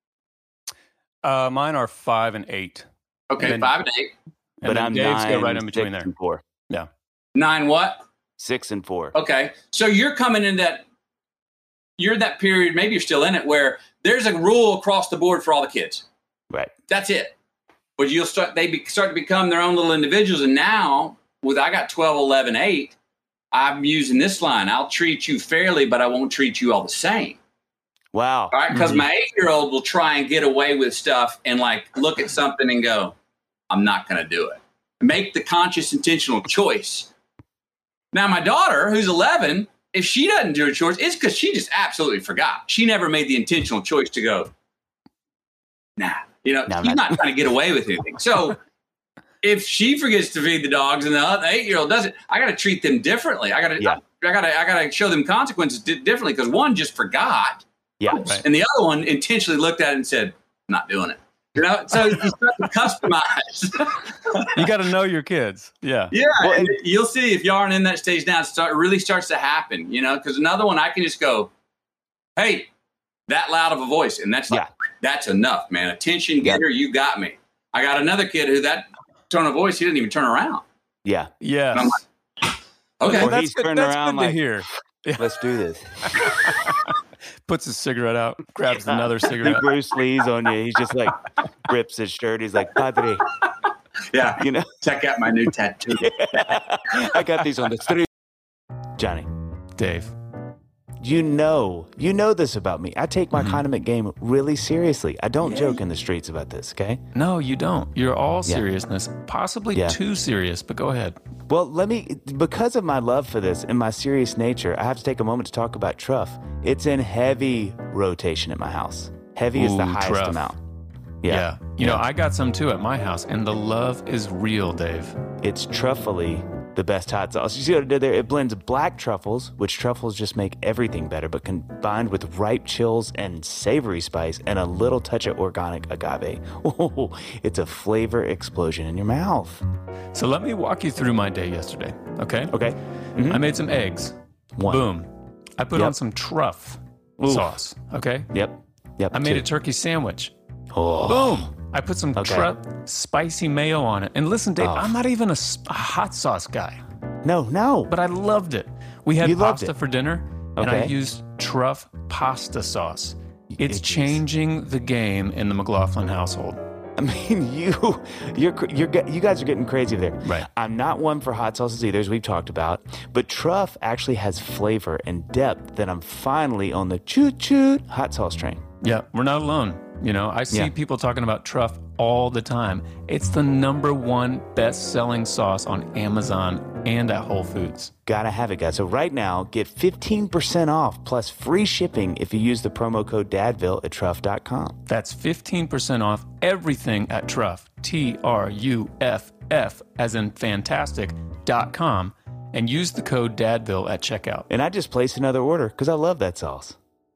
Mine are 5 and 8. Okay, 5 and 8. But I'm Dave's 9, right in between there. 6 and 4. Yeah. 9 what? 6 and 4. Okay. So you're coming in you're that period, maybe you're still in it, where there's a rule across the board for all the kids. Right. That's it. But they start to become their own little individuals. And now, I got 12, 11, 8, I'm using this line. I'll treat you fairly, but I won't treat you all the same. Wow. All right. Because my 8-year-old will try and get away with stuff and look at something and go, I'm not going to do it. Make the conscious, intentional choice. Now, my daughter, who's 11, if she doesn't do her chores, it's because she just absolutely forgot. She never made the intentional choice to go, nah, she's not trying to get away with anything. So if she forgets to feed the dogs and the 8-year-old doesn't, I got to treat them differently. I got to show them consequences differently, because one just forgot. Yeah. Right. And the other one intentionally looked at it and said, I'm not doing it. So you start to customize. You got to know your kids. Yeah. Yeah. Well, you'll see if you aren't in that stage now, it really starts to happen, because another one, I can just go, hey, that loud of a voice. And that's that's enough, man. Attention getter, you got me. I got another kid who that tone of voice, he didn't even turn around. Yeah. Yeah. I'm like, okay. Or he's turning around like, here. Let's do this. Puts his cigarette out, grabs another cigarette. Bruce Lee's on you. He's just like, rips his shirt. He's like, Padre. Yeah. Check out my new tattoo. I got these on the street. Johnny. Dave. You know this about me. I take my condiment game really seriously. I don't joke in the streets about this, okay? No, you don't. You're all seriousness, possibly too serious, but go ahead. Well, because of my love for this and my serious nature, I have to take a moment to talk about truff. It's in heavy rotation at my house. Heavy is the highest truff. amount. Yeah. I got some too at my house, and the love is real, Dave. It's truffally the best hot sauce. You see what I did there? It blends black truffles, which truffles just make everything better, but combined with ripe chills and savory spice and a little touch of organic agave. Oh, it's a flavor explosion in your mouth. So let me walk you through my day yesterday, okay? Okay. Mm-hmm. I made some eggs. Boom. I put on some truff sauce, okay? Yep. I made a turkey sandwich. Oh. Boom. I put some Truff spicy mayo on it. And listen, Dave, I'm not even a hot sauce guy. No. But I loved it. We had pasta for dinner, and I used Truff pasta sauce. It's changing the game in the McLaughlin household. I mean, you guys are getting crazy there. Right. I'm not one for hot sauces either, as we've talked about, but Truff actually has flavor and depth that I'm finally on the choo-choo hot sauce train. Yeah, we're not alone. You know, I see people talking about Truff all the time. It's the #1 best-selling sauce on Amazon and at Whole Foods. Gotta have it, guys. So right now, get 15% off plus free shipping if you use the promo code DADVILLE at Truff.com. That's 15% off everything at Truff, TRUFF, as in fantastic.com, and use the code DADVILLE at checkout. And I just placed another order because I love that sauce.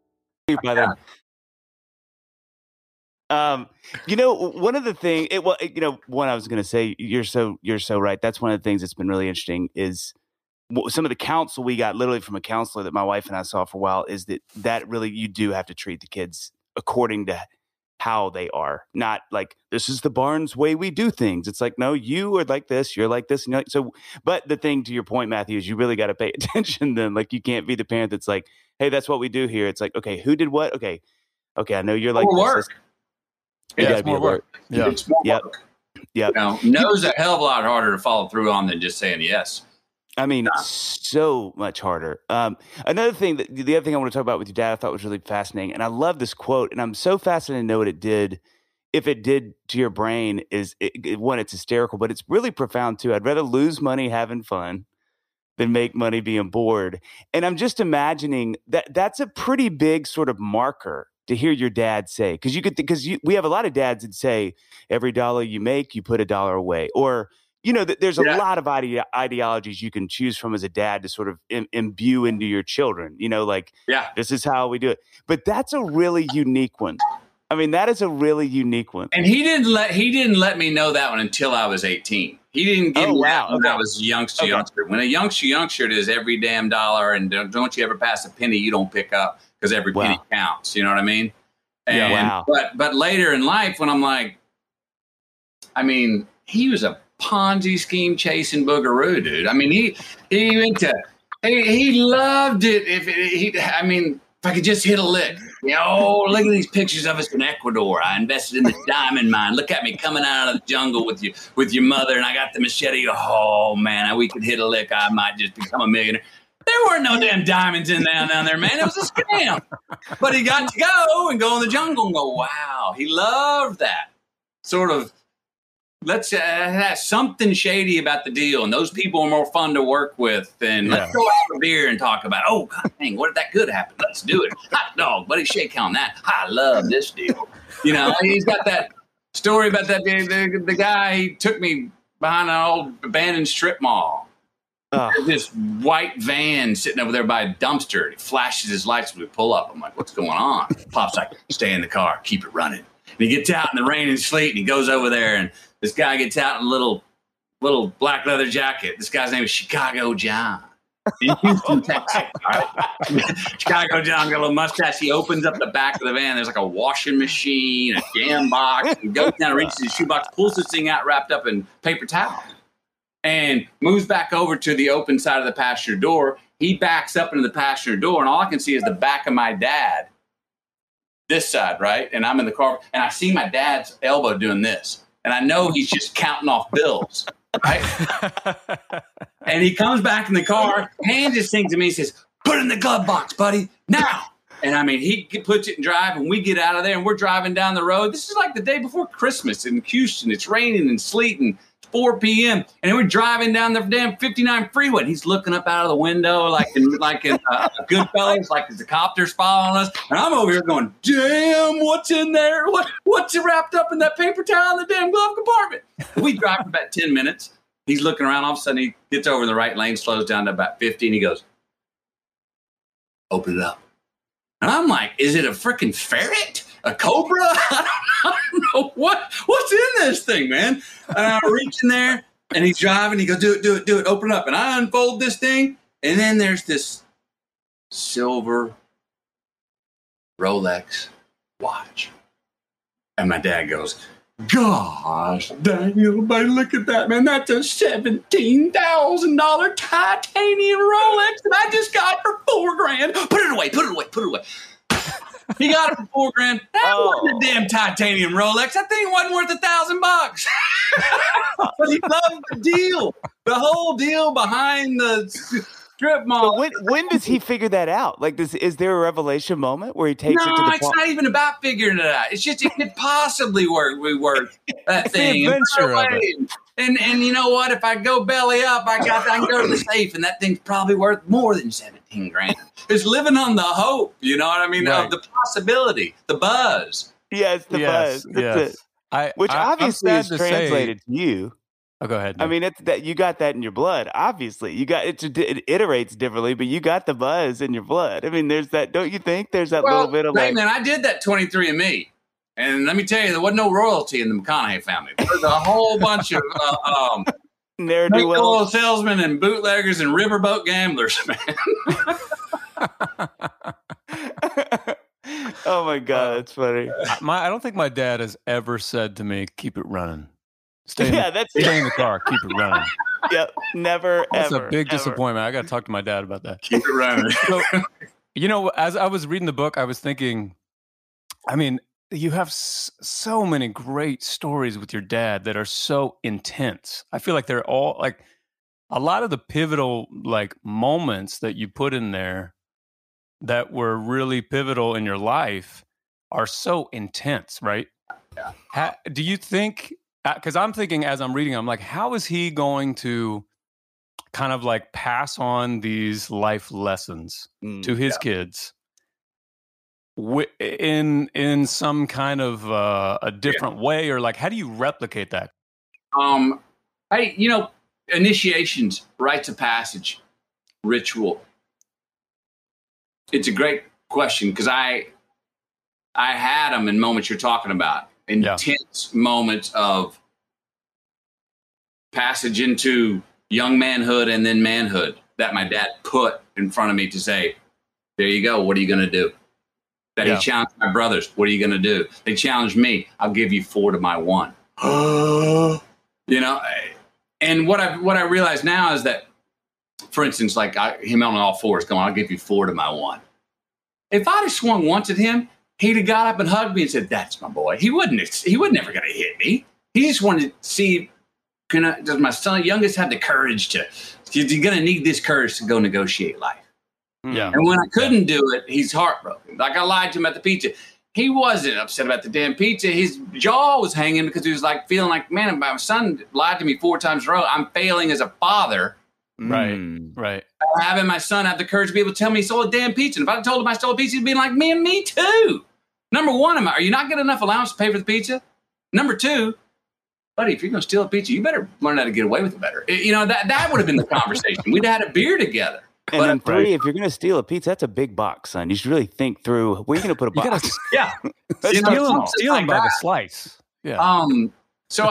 You know, one of the things, one I was going to say, you're so right. That's one of the things that's been really interesting is some of the counsel we got literally from a counselor that my wife and I saw for a while is that really you do have to treat the kids according to how they are, not like this is the Barnes way we do things. It's like, no, you are like this, you're like this. And so, but the thing to your point, Matthew, is you really got to pay attention then. Like you can't be the parent that's like, hey, that's what we do here. It's like, okay, who did what? Okay, I know you're like this. It's more work. Yeah. It's more work. Yeah. No's a hell of a lot harder to follow through on than just saying yes. I mean, so much harder. Another thing, the other thing I want to talk about with your dad, I thought was really fascinating, and I love this quote, and I'm so fascinated to know what it did, if it did to your brain, is one, it's hysterical, but it's really profound too. I'd rather lose money having fun than make money being bored. And I'm just imagining that's a pretty big sort of marker to hear your dad say, because we have a lot of dads that say every dollar you make, you put $1 away, or there's a lot of ideologies you can choose from as a dad to sort of imbue into your children. This is how we do it. But that's a really unique one. I mean, that is a really unique one. And he didn't let me know that one until I was 18. He didn't give me that when I was youngster. When a youngster, it is every damn dollar, and don't you ever pass a penny you don't pick up. Because every penny counts, you know what I mean? And, but later in life, when I'm like, I mean, he was a Ponzi scheme chasing boogaroo, dude. I mean, he loved it. If I could just hit a lick, look at these pictures of us in Ecuador. I invested in the diamond mine. Look at me coming out of the jungle with your mother, and I got the machete. Oh man, we could hit a lick. I might just become a millionaire. There weren't no damn diamonds down there, man. It was a scam. But he got to go in the jungle and go, wow. He loved that. Sort of, let's have something shady about the deal. And those people are more fun to work with. And let's go have a beer and talk about, oh, God dang, what did that good happen? Let's do it. Hot dog, buddy, shake on that. I love this deal. He's got that story about that. The guy, he took me behind an old abandoned strip mall. There's this white van sitting over there by a dumpster. He flashes his lights when we pull up. I'm like, what's going on? Pop's like, stay in the car, keep it running. And he gets out in the rain and sleet, and he goes over there, and this guy gets out in a little black leather jacket. This guy's name is Chicago John. In Houston, Texas. Right? Chicago John got a little mustache. He opens up the back of the van. There's like a washing machine, a jam box. He goes down and reaches his shoebox, pulls this thing out wrapped up in paper towel. And moves back over to the open side of the passenger door. He backs up into the passenger door, and all I can see is the back of my dad, this side, right? And I'm in the car, and I see my dad's elbow doing this. And I know he's just counting off bills, right? And he comes back in the car, hands this thing to me, says, put it in the glove box, buddy, now. And I mean, he puts it in drive, and we get out of there, and we're driving down the road. This is like the day before Christmas in Houston. It's raining and sleeting. 4 p.m. and we're driving down the damn 59 freeway. And he's looking up out of the window like in Goodfellas, like the copter's following us. And I'm over here going, damn, what's in there? What's wrapped up in that paper towel in the damn glove compartment? We drive for about 10 minutes. He's looking around. All of a sudden, he gets over in the right lane, slows down to about 50, and he goes, open it up. And I'm like, is it a freaking ferret? A cobra? I don't know what's in this thing, man. And I reach in there, and he's driving. He goes, do it, open it up. And I unfold this thing, and then there's this silver Rolex watch. And my dad goes, gosh, Daniel, buddy, look at that, man. That's a $17,000 titanium Rolex that I just got for $4,000. Put it away. He got it for $4,000. That wasn't a damn titanium Rolex. That thing wasn't worth $1,000. But he loved the deal. The whole deal behind the strip mall. So when does he figure that out? Like, is there a revelation moment where he takes it to the No, it's not even about figuring it out. It's just it could possibly worth that thing. The adventure of it. And you know what? If I go belly up, I can go to the safe, and that thing's probably worth more than $17,000. It's living on the hope, you know what I mean? Right. Of the possibility, the buzz. Yes, the buzz. That's it. Which obviously is translated to you. Oh, go ahead. I mean, it's that you got that in your blood. Obviously, you got it iterates differently, but you got the buzz in your blood. I mean, there's that. Don't you think there's that little bit of man, I did that 23andMe, and let me tell you, there wasn't no royalty in the McConaughey family. There's a whole bunch of ne'er-do-well salesmen and bootleggers and riverboat gamblers, man. Oh my God, that's funny. I don't think my dad has ever said to me, "Keep it running." Stay in the car. Keep it running. Yep, never. That's ever, a big ever. disappointment. I got to talk to my dad about that. Keep it running. So, as I was reading the book, I was thinking, I mean, you have so many great stories with your dad that are so intense. I feel like they're all like a lot of the pivotal like moments that you put in there that were really pivotal in your life are so intense, right? Yeah. Do you think? Because I'm thinking as I'm reading, I'm like, how is he going to kind of like pass on these life lessons to his kids in some kind of a different way? Or like, how do you replicate that? Initiations, rites of passage, ritual. It's a great question because I had them in moments you're talking about. Intense moments of passage into young manhood and then manhood that my dad put in front of me to say, there you go. What are you going to do? That he challenged my brothers. What are you going to do? They challenged me. I'll give you 4 to my 1. And what I realize now is that, for instance, like him on all fours going, I'll give you 4 to my 1. If I'd have swung once at him, he'd have got up and hugged me and said, that's my boy. He wasn't never going to hit me. He just wanted to see, does my son, youngest, have the courage to, you're going to need this courage to go negotiate life. Yeah. And when I couldn't do it, he's heartbroken. Like I lied to him at the pizza. He wasn't upset about the damn pizza. His jaw was hanging because he was like feeling like, man, my son lied to me 4 times in a row. I'm failing as a father. Right. Having my son have the courage to be able to tell me he stole a damn pizza. And if I told him I stole a pizza, he'd be like, me too. Number 1, are you not getting enough allowance to pay for the pizza? Number 2, buddy, if you're going to steal a pizza, you better learn how to get away with it better. That would have been the conversation. We'd had a beer together. And then 3, if you're going to steal a pizza, that's a big box, son. You should really think through where you're going to put a box. Steal them by the slice. Yeah. So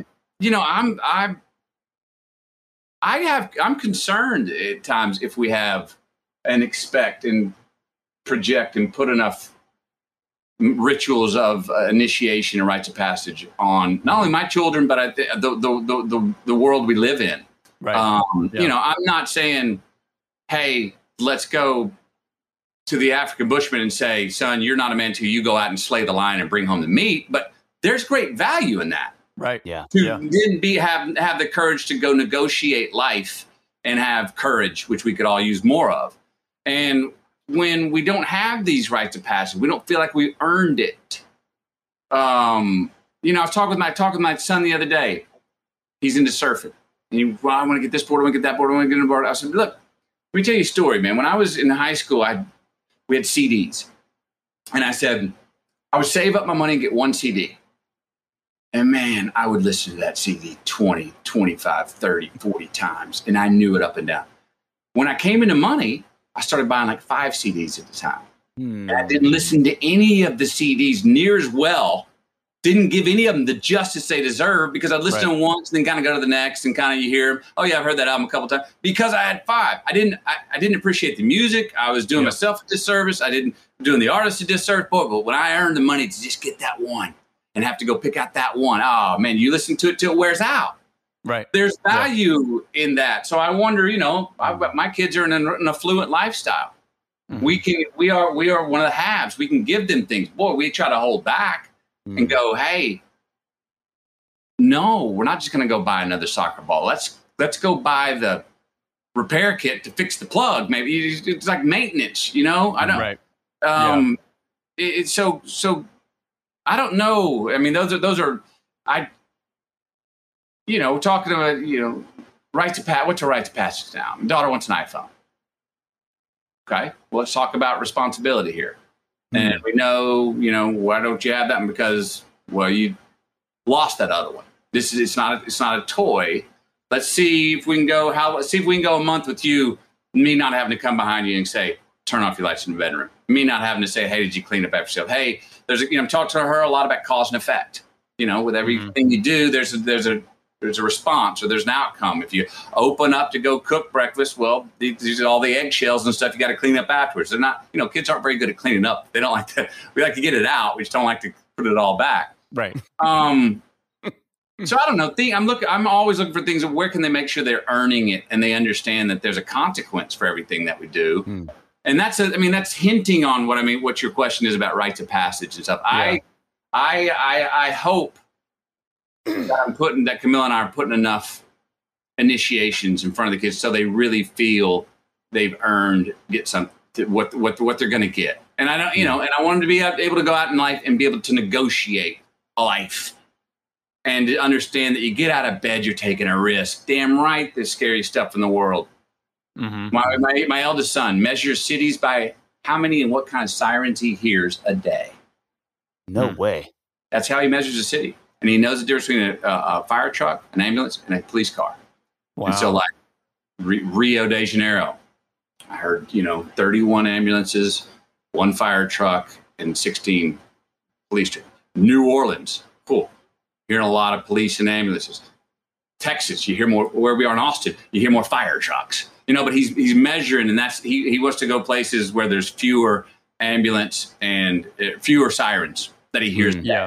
I'm concerned at times if we have and expect and project and put enough rituals of initiation and rites of passage on not only my children, but the world we live in. Right. I'm not saying, hey, let's go to the African bushman and say, son, you're not a man till you go out and slay the lion and bring home the meat. But there's great value in that. Right. Yeah. To then have the courage to go negotiate life and have courage, which we could all use more of. And when we don't have these rites of passage, we don't feel like we earned it. I was talking with my son the other day. He's into surfing. And I want to get this board, I want to get that board, I want to get a board. I said, look, let me tell you a story, man. When I was in high school, we had CDs. And I said, I would save up my money and get 1 CD. And man, I would listen to that CD 20, 25, 30, 40 times. And I knew it up and down. When I came into money, I started buying like 5 CDs at the time. And I didn't listen to any of the CDs near as well. Didn't give any of them the justice they deserve because I'd listen to them once and then kind of go to the next and kind of you hear, oh yeah, I've heard that album a couple times because I had 5. I didn't appreciate the music. I was doing myself a disservice. I didn't doing the artist a disservice. But when I earned the money to just get that one, and have to go pick out that one. Oh man, you listen to it till it wears out. Right. There's value in that. So I wonder, my kids are in an affluent lifestyle. Mm-hmm. We are one of the haves. We can give them things. Boy, we try to hold back and go, hey, no, we're not just going to go buy another soccer ball. Let's go buy the repair kit to fix the plug. Maybe it's like maintenance, I don't. Right. So I don't know. I mean, those are talking about what's a rite to passage now? My daughter wants an iPhone. Okay, well, let's talk about responsibility here. Mm-hmm. And we know, why don't you have that one? Because, well, you lost that other one. It's not a toy. Let's see if we can go a month with you, me not having to come behind you and say, turn off your lights in the bedroom. Me not having to say, hey, did you clean up after yourself? Hey, I'm talking to her a lot about cause and effect. With everything you do, there's a response or there's an outcome. If you open up to go cook breakfast, well, these are all the eggshells and stuff you got to clean up afterwards. They're not, kids aren't very good at cleaning up. They don't like to. We like to get it out. We just don't like to put it all back. Right. So I don't know. I'm always looking for things of where can they make sure they're earning it and they understand that there's a consequence for everything that we do. And that's hinting on what your question is about rites of passage and stuff. Yeah. I hope that Camilla and I are putting enough initiations in front of the kids so they really feel they've earned what they're going to get. And I don't, and I want them to be able to go out in life and be able to negotiate a life and to understand that you get out of bed, you're taking a risk. Damn right, there's scary stuff in the world. Mm-hmm. My eldest son measures cities by how many and what kind of sirens he hears a day. No way. That's how he measures a city. And he knows the difference between a fire truck, an ambulance, and a police car. Wow. And so like Rio de Janeiro, I heard, 31 ambulances, 1 fire truck, and 16 police trucks. New Orleans, cool. Hearing a lot of police and ambulances. Texas, you hear more. Where we are in Austin, you hear more fire trucks. But he's measuring, and that's he wants to go places where there's fewer ambulance and fewer sirens that he hears. Yeah.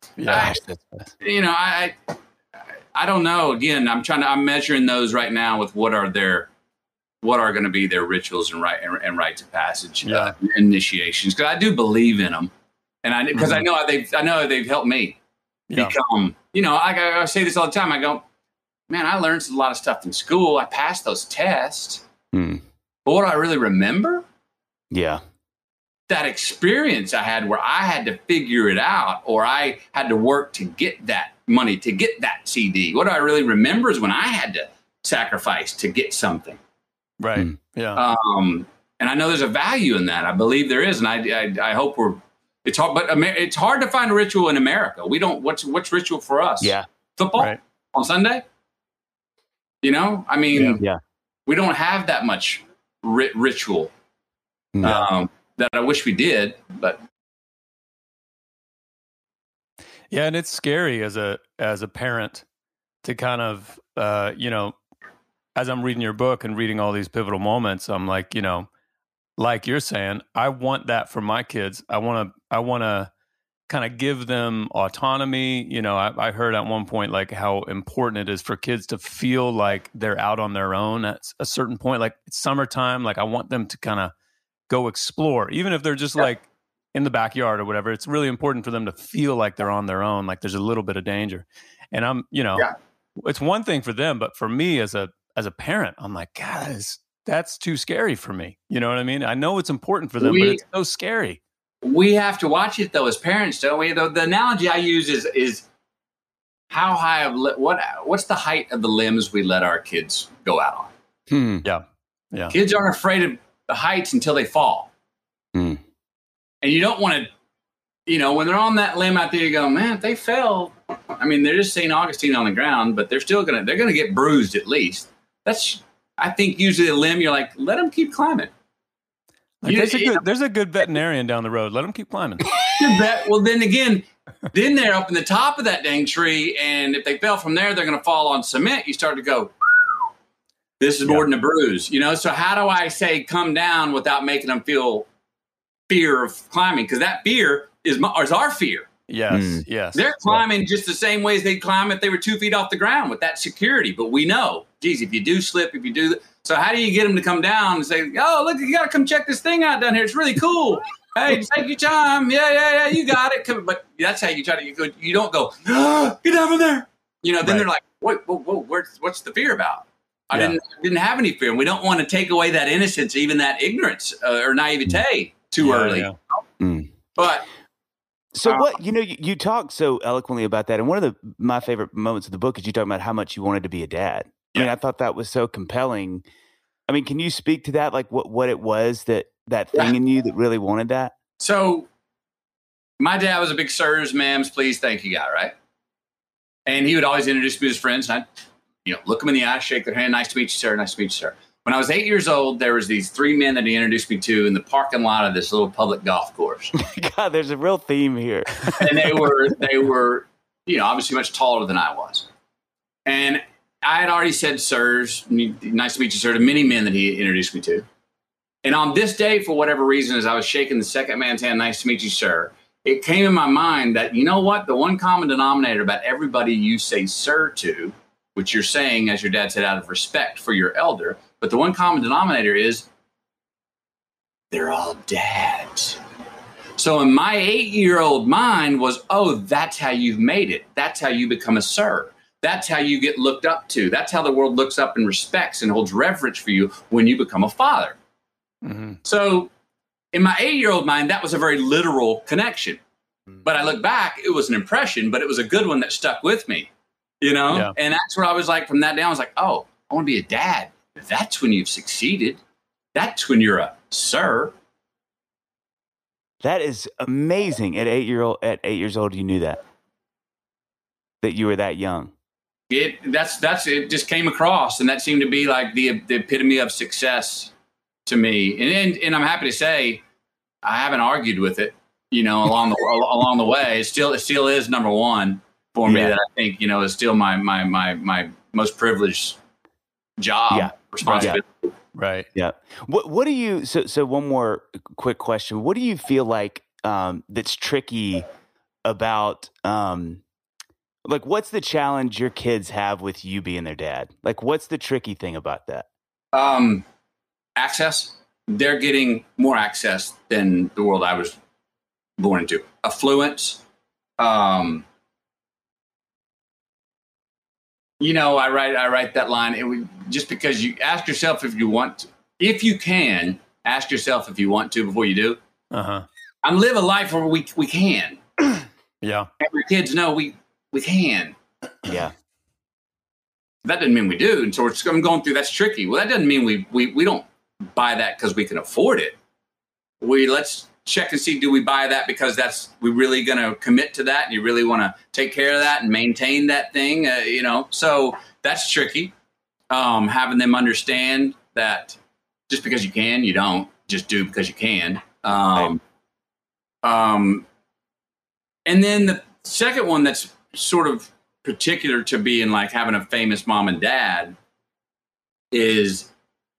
I don't know. Again, I'm measuring those right now with what are going to be their rituals and rites of passage, initiations. Because I do believe in them, and I know they've helped me become. I say this all the time. I go, man, I learned a lot of stuff in school. I passed those tests, but what do I really remember? Yeah. That experience I had where I had to figure it out, or I had to work to get that money, to get that CD. What do I really remember is when I had to sacrifice to get something. Right. Yeah. And I know there's a value in that. I believe there is. And I hope it's hard, but it's hard to find a ritual in America. We don't, what's ritual for us? Yeah. Football on Sunday? We don't have that much ritual. That I wish we did, but yeah, and it's scary as a parent to kind of as I'm reading your book and reading all these pivotal moments, I'm like, like you're saying, I want that for my kids. I want to kind of give them autonomy. I heard at one point like how important it is for kids to feel like they're out on their own at a certain point. Like it's summertime, like I want them to kind of go explore, even if they're just like in the backyard or whatever. It's really important for them to feel like they're on their own, like there's a little bit of danger. And I'm, it's one thing for them, but for me as a parent, I'm like, God, that's too scary for me. You know what I mean? I know it's important for them, but it's so scary. We have to watch it though as parents, don't we? The analogy I use is how high what's the height of the limbs we let our kids go out on? Yeah. Kids aren't afraid of the heights until they fall. And you don't want to, when they're on that limb out there, you go, man, if they fell, they're just St. Augustine on the ground, but they're going to get bruised at least. That's, I think usually a limb, you're like, let them keep climbing. Like there's a good veterinarian down the road. Let them keep climbing. Well, then again, they're up in the top of that dang tree. And if they fell from there, they're going to fall on cement. You start to go, this is more than a bruise, So how do I say come down without making them feel fear of climbing? Because that fear is our fear. Yes, yes. They're climbing just the same ways they'd climb if they were 2 feet off the ground with that security. But we know, geez, if you do slip, if you do, so how do you get them to come down and say, oh, look, you got to come check this thing out down here. It's really cool. Hey, take your time. Yeah, you got it. But that's how you try to, you don't go, get down from there. Then they're like, whoa, what's the fear about? I didn't have any fear. And we don't want to take away that innocence, even that ignorance or naivete too early. Yeah. But so what, you talk so eloquently about that. And one of my favorite moments of the book is you talk about how much you wanted to be a dad. I mean, I thought that was so compelling. I mean, can you speak to that? Like what it was that thing in you that really wanted that? So my dad was a big sirs, ma'ams, please, thank you guy, right? And he would always introduce me to his friends. And I'd, look him in the eye, shake their hand. Nice to meet you, sir. Nice to meet you, sir. When I was 8 years old, there was these 3 men that he introduced me to in the parking lot of this little public golf course. God, there's a real theme here. And they were, obviously much taller than I was. And I had already said, sirs, nice to meet you, sir, to many men that he introduced me to. And on this day, for whatever reason, as I was shaking the second man's hand, nice to meet you, sir, it came in my mind that, you know what, the one common denominator about everybody you say sir to, which you're saying, as your dad said, out of respect for your elder, but the one common denominator is they're all dads. So in my 8-year-old mind was, oh, that's how you've made it. That's how you become a sir. That's how you get looked up to. That's how the world looks up and respects and holds reverence for you when you become a father. Mm-hmm. So in my 8-year-old mind, that was a very literal connection. But I look back, it was an impression, but it was a good one that stuck with me, Yeah. And that's where I was like, from that down, I was like, oh, I want to be a dad. That's when you've succeeded. That's when you're a sir. That is amazing. At 8 years old, you knew that you were that young. It just came across, and that seemed to be like the epitome of success to me. And I'm happy to say I haven't argued with it, along the way. It still is number one for me. That I think is still my most privileged job responsibility. Yeah. Right. Yeah. What do you? So one more quick question. What do you feel like that's tricky about? Like, what's the challenge your kids have with you being their dad? Like, what's the tricky thing about that? Access. They're getting more access than the world I was born into. Affluence. I write that line. Just because you ask yourself if you want to, if you can, ask yourself if you want to before you do. I'm living a life where we can. Yeah. Every kids know we can. Yeah. That doesn't mean we do. And so I'm going through, that's tricky. Well, that doesn't mean we don't buy that because we can afford it. Let's check and see, do we buy that because we really going to commit to that and you really want to take care of that and maintain that thing, So that's tricky. Having them understand that just because you can, you don't just do because you can. And then the second one that's sort of particular to being like having a famous mom and dad is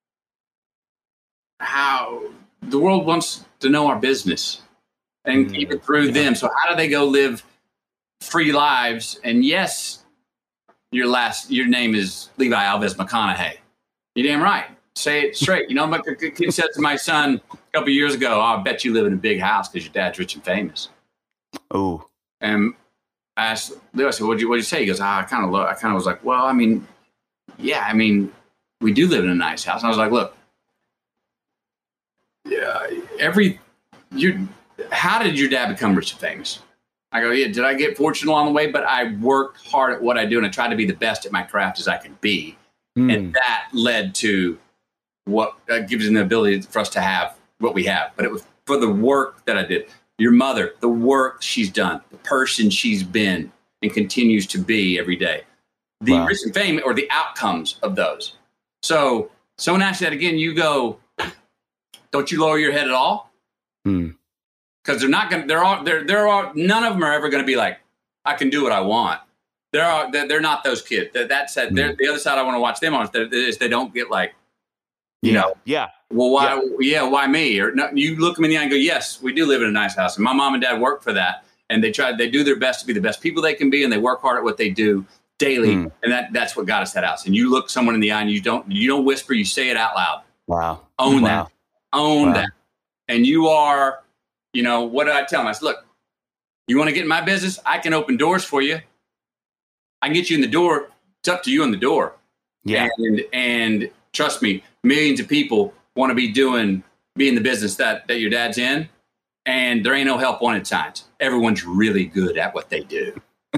how the world wants to know our business and keep it through them. So how do they go live free lives? And yes, your name is Levi Alves McConaughey. You're damn right. Say it straight. My kid said to my son a couple of years ago, I bet you live in a big house because your dad's rich and famous. Oh. And I asked Leo, I said, what'd you say? He goes, I kind of was like, well, we do live in a nice house. And I was like, look, how did your dad become rich and famous? I go, yeah, did I get fortunate along the way? But I worked hard at what I do, and I tried to be the best at my craft as I could be. And that led to what gives us the ability for us to have what we have. But it was for the work that I did. Your mother, the work she's done, the person she's been and continues to be every day. The rich and fame or the outcomes of those. So someone asks you that again, you go, don't you lower your head at all? Because they're not going to, none of them are ever going to be like, I can do what I want. They're not those kids. That said, the other side I want to watch them on is they don't get like, well, why? Yeah, why me? Or no, you look them in the eye and go, yes, we do live in a nice house, and my mom and dad work for that, and they do their best to be the best people they can be, and they work hard at what they do daily. And that's what got us that house. And you look someone in the eye and you don't whisper, you say it out loud. Wow. Own that. And you are, what did I tell them? I said, look, you want to get in my business? I can open doors for you. I can get you in the door. It's up to you in the door. Yeah. And trust me, millions of people want to be in the business that your dad's in, and there ain't no help wanted signs. Everyone's really good at what they do.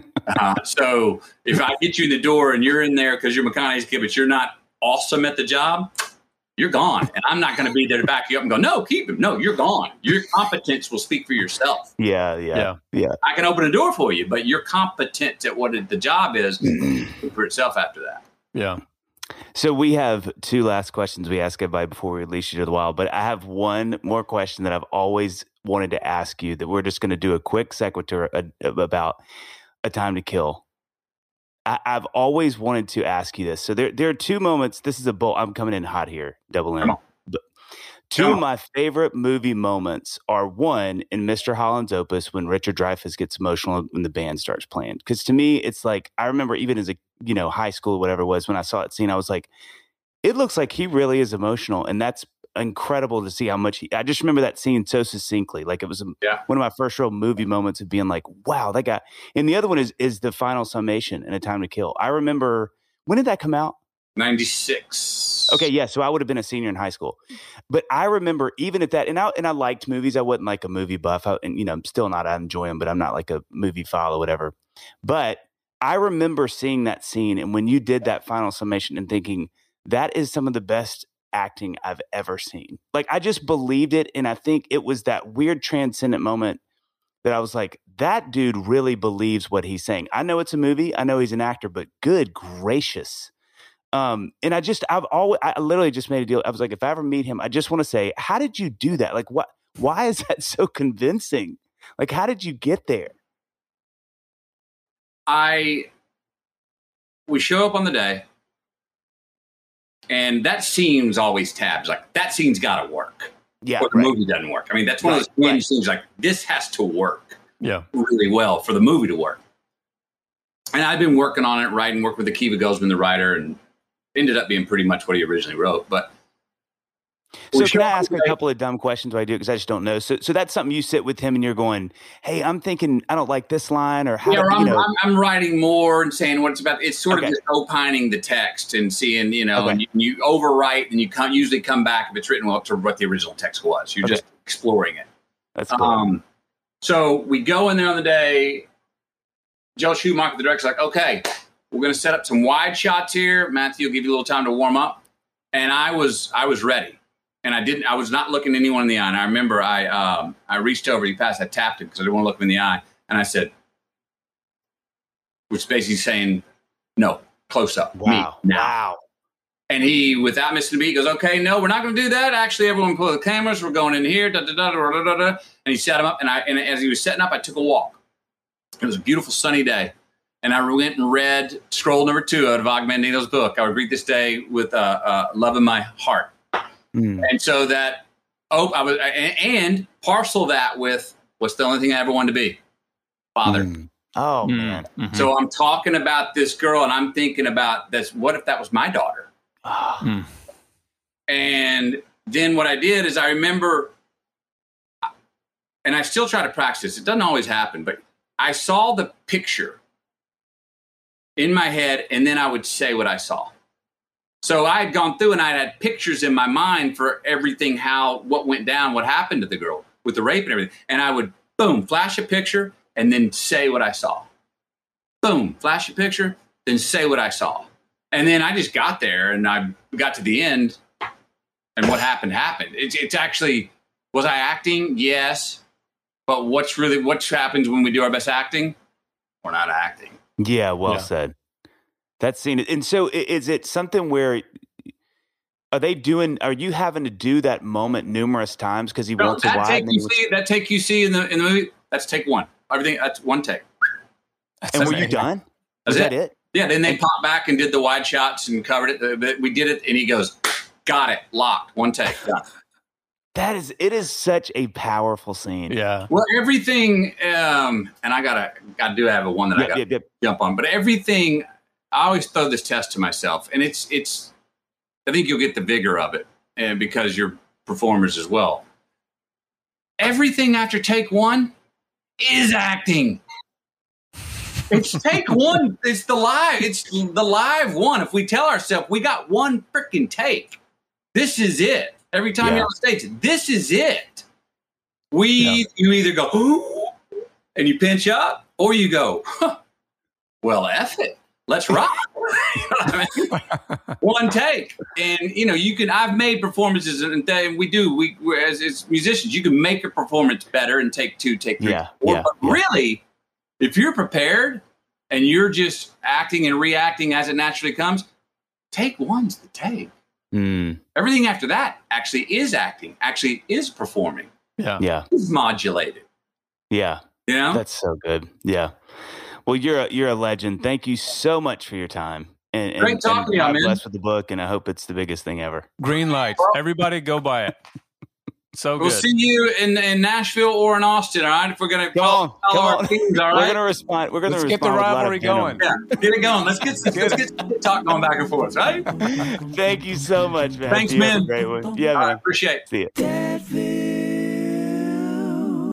So if I get you in the door and you're in there because you're McConaughey's kid, but you're not awesome at the job, you're gone. And I'm not going to be there to back you up and go, no, keep him. No, you're gone. Your competence will speak for yourself. Yeah. I can open a door for you, but you're competent at what the job is for itself after that. Yeah. So we have 2 last questions we ask everybody before we release you to the wild, but I have one more question that I've always wanted to ask you that we're just going to do a quick sequitur about A Time to Kill. I've always wanted to ask you this. So there are 2 moments. This is a bold. I'm coming in hot here, Double M. Two of my favorite movie moments are, one, in Mr. Holland's Opus when Richard Dreyfuss gets emotional when the band starts playing. Because to me, it's like, I remember even as a high school, whatever it was, when I saw that scene, I was like, it looks like he really is emotional, and that's incredible to see how much I just remember that scene so succinctly. Like it was one of my first real movie moments of being like, wow, that guy. And the other one is the final summation in A Time to Kill. I remember, when did that come out? 96. Okay, yeah, so I would have been a senior in high school. But I remember even at that, and I liked movies. I wasn't like a movie buff, I'm still not. I enjoy them, but I'm not like a movie file or whatever. But I remember seeing that scene, and when you did that final summation and thinking, that is some of the best acting I've ever seen. Like, I just believed it, and I think it was that weird transcendent moment that I was like, that dude really believes what he's saying. I know it's a movie, I know he's an actor, but good gracious. And I literally just made a deal. I was like, if I ever meet him, I just want to say, how did you do that? Like, why is that so convincing? Like, how did you get there? We show up on the day, and that scene's always tabs. Like, that scene's got to work. Yeah, or the movie doesn't work. I mean, that's one of those scenes like, this has to work really well for the movie to work. And I've been working on it, working with Akiva Goldsman, the writer, and ended up being pretty much what he originally wrote. But so can I ask a couple of dumb questions while I do it? Because I just don't know. So that's something you sit with him and you're going, hey, I'm thinking I don't like this line, or how? Yeah, I'm writing more and saying what it's about. It's sort of just opining the text and seeing, and you overwrite and you usually come back if it's written well to what the original text was. You're just exploring it. That's cool. So we go in there on the day. Joe Schumacher, the director's like, okay, we're going to set up some wide shots here. Matthew will give you a little time to warm up. And I was ready. And I was not looking anyone in the eye. And I remember I reached over, I tapped him because I didn't want to look him in the eye. And I said, which is basically saying, no, close up. Wow. Me, now. Wow. And he, without missing a beat, goes, okay, no, we're not going to do that. Actually, everyone pull the cameras. We're going in here. And he set him up. And as he was setting up, I took a walk. It was a beautiful sunny day. And I went and read scroll number 2 out of Og Mandino's book. I would greet this day with love in my heart. And so that, and parcel that with what's the only thing I ever wanted to be? Father. Oh, man. Mm-hmm. So I'm talking about this girl and I'm thinking about this. What if that was my daughter? And then what I did is I remember, and I still try to practice this. It doesn't always happen, but I saw the picture in my head, and then I would say what I saw. So I had gone through and I had pictures in my mind for everything, what went down, what happened to the girl with the rape and everything. And I would, boom, flash a picture and then say what I saw. Boom, flash a picture, then say what I saw. And then I just got there and I got to the end and what happened. It's actually, was I acting? Yes. But what happens when we do our best acting? We're not acting. Yeah, well said. That scene. And so is it something where are you having to do that moment numerous times because he wants to wide? That take you see in the movie, that's take one. Everything, that's one take. And were you done? Was that it? Yeah, then they popped back and did the wide shots and covered it. We did it, and he goes, got it, locked, one take, done. It is such a powerful scene. Yeah. Well, everything, and I do have a one that I got to jump on, but everything, I always throw this test to myself, and it's, I think you'll get the vigor of it, and because you're performers as well. Everything after take one is acting. It's take one. It's the live one. If we tell ourselves we got one freaking take, this is it. Every time you're on stage, this is it. You either go, ooh, and you pinch up, or you go, huh, well, F it. Let's rock. You know what I mean? One take. And, I've made performances, and we as musicians, you can make a performance better and take 2, take 3. But really, if you're prepared and you're just acting and reacting as it naturally comes, take one's the take. Everything after that actually is acting, actually is performing. Yeah. It's modulated. Yeah. That's so good. Yeah. Well, you're a legend. Thank you so much for your time. And great talking to you, man. God bless with the book, and I hope it's the biggest thing ever. Green lights. Everybody go buy it. So good. We'll see you in Nashville or in Austin, all right? If we're going to follow our teams, all right? We're going to respond. Let's get the rivalry going. Yeah, get it going. Let's get some talk going back and forth, right? Thank you so much, man. Thanks, man. Have a great one. Yeah, man. Appreciate it. See you.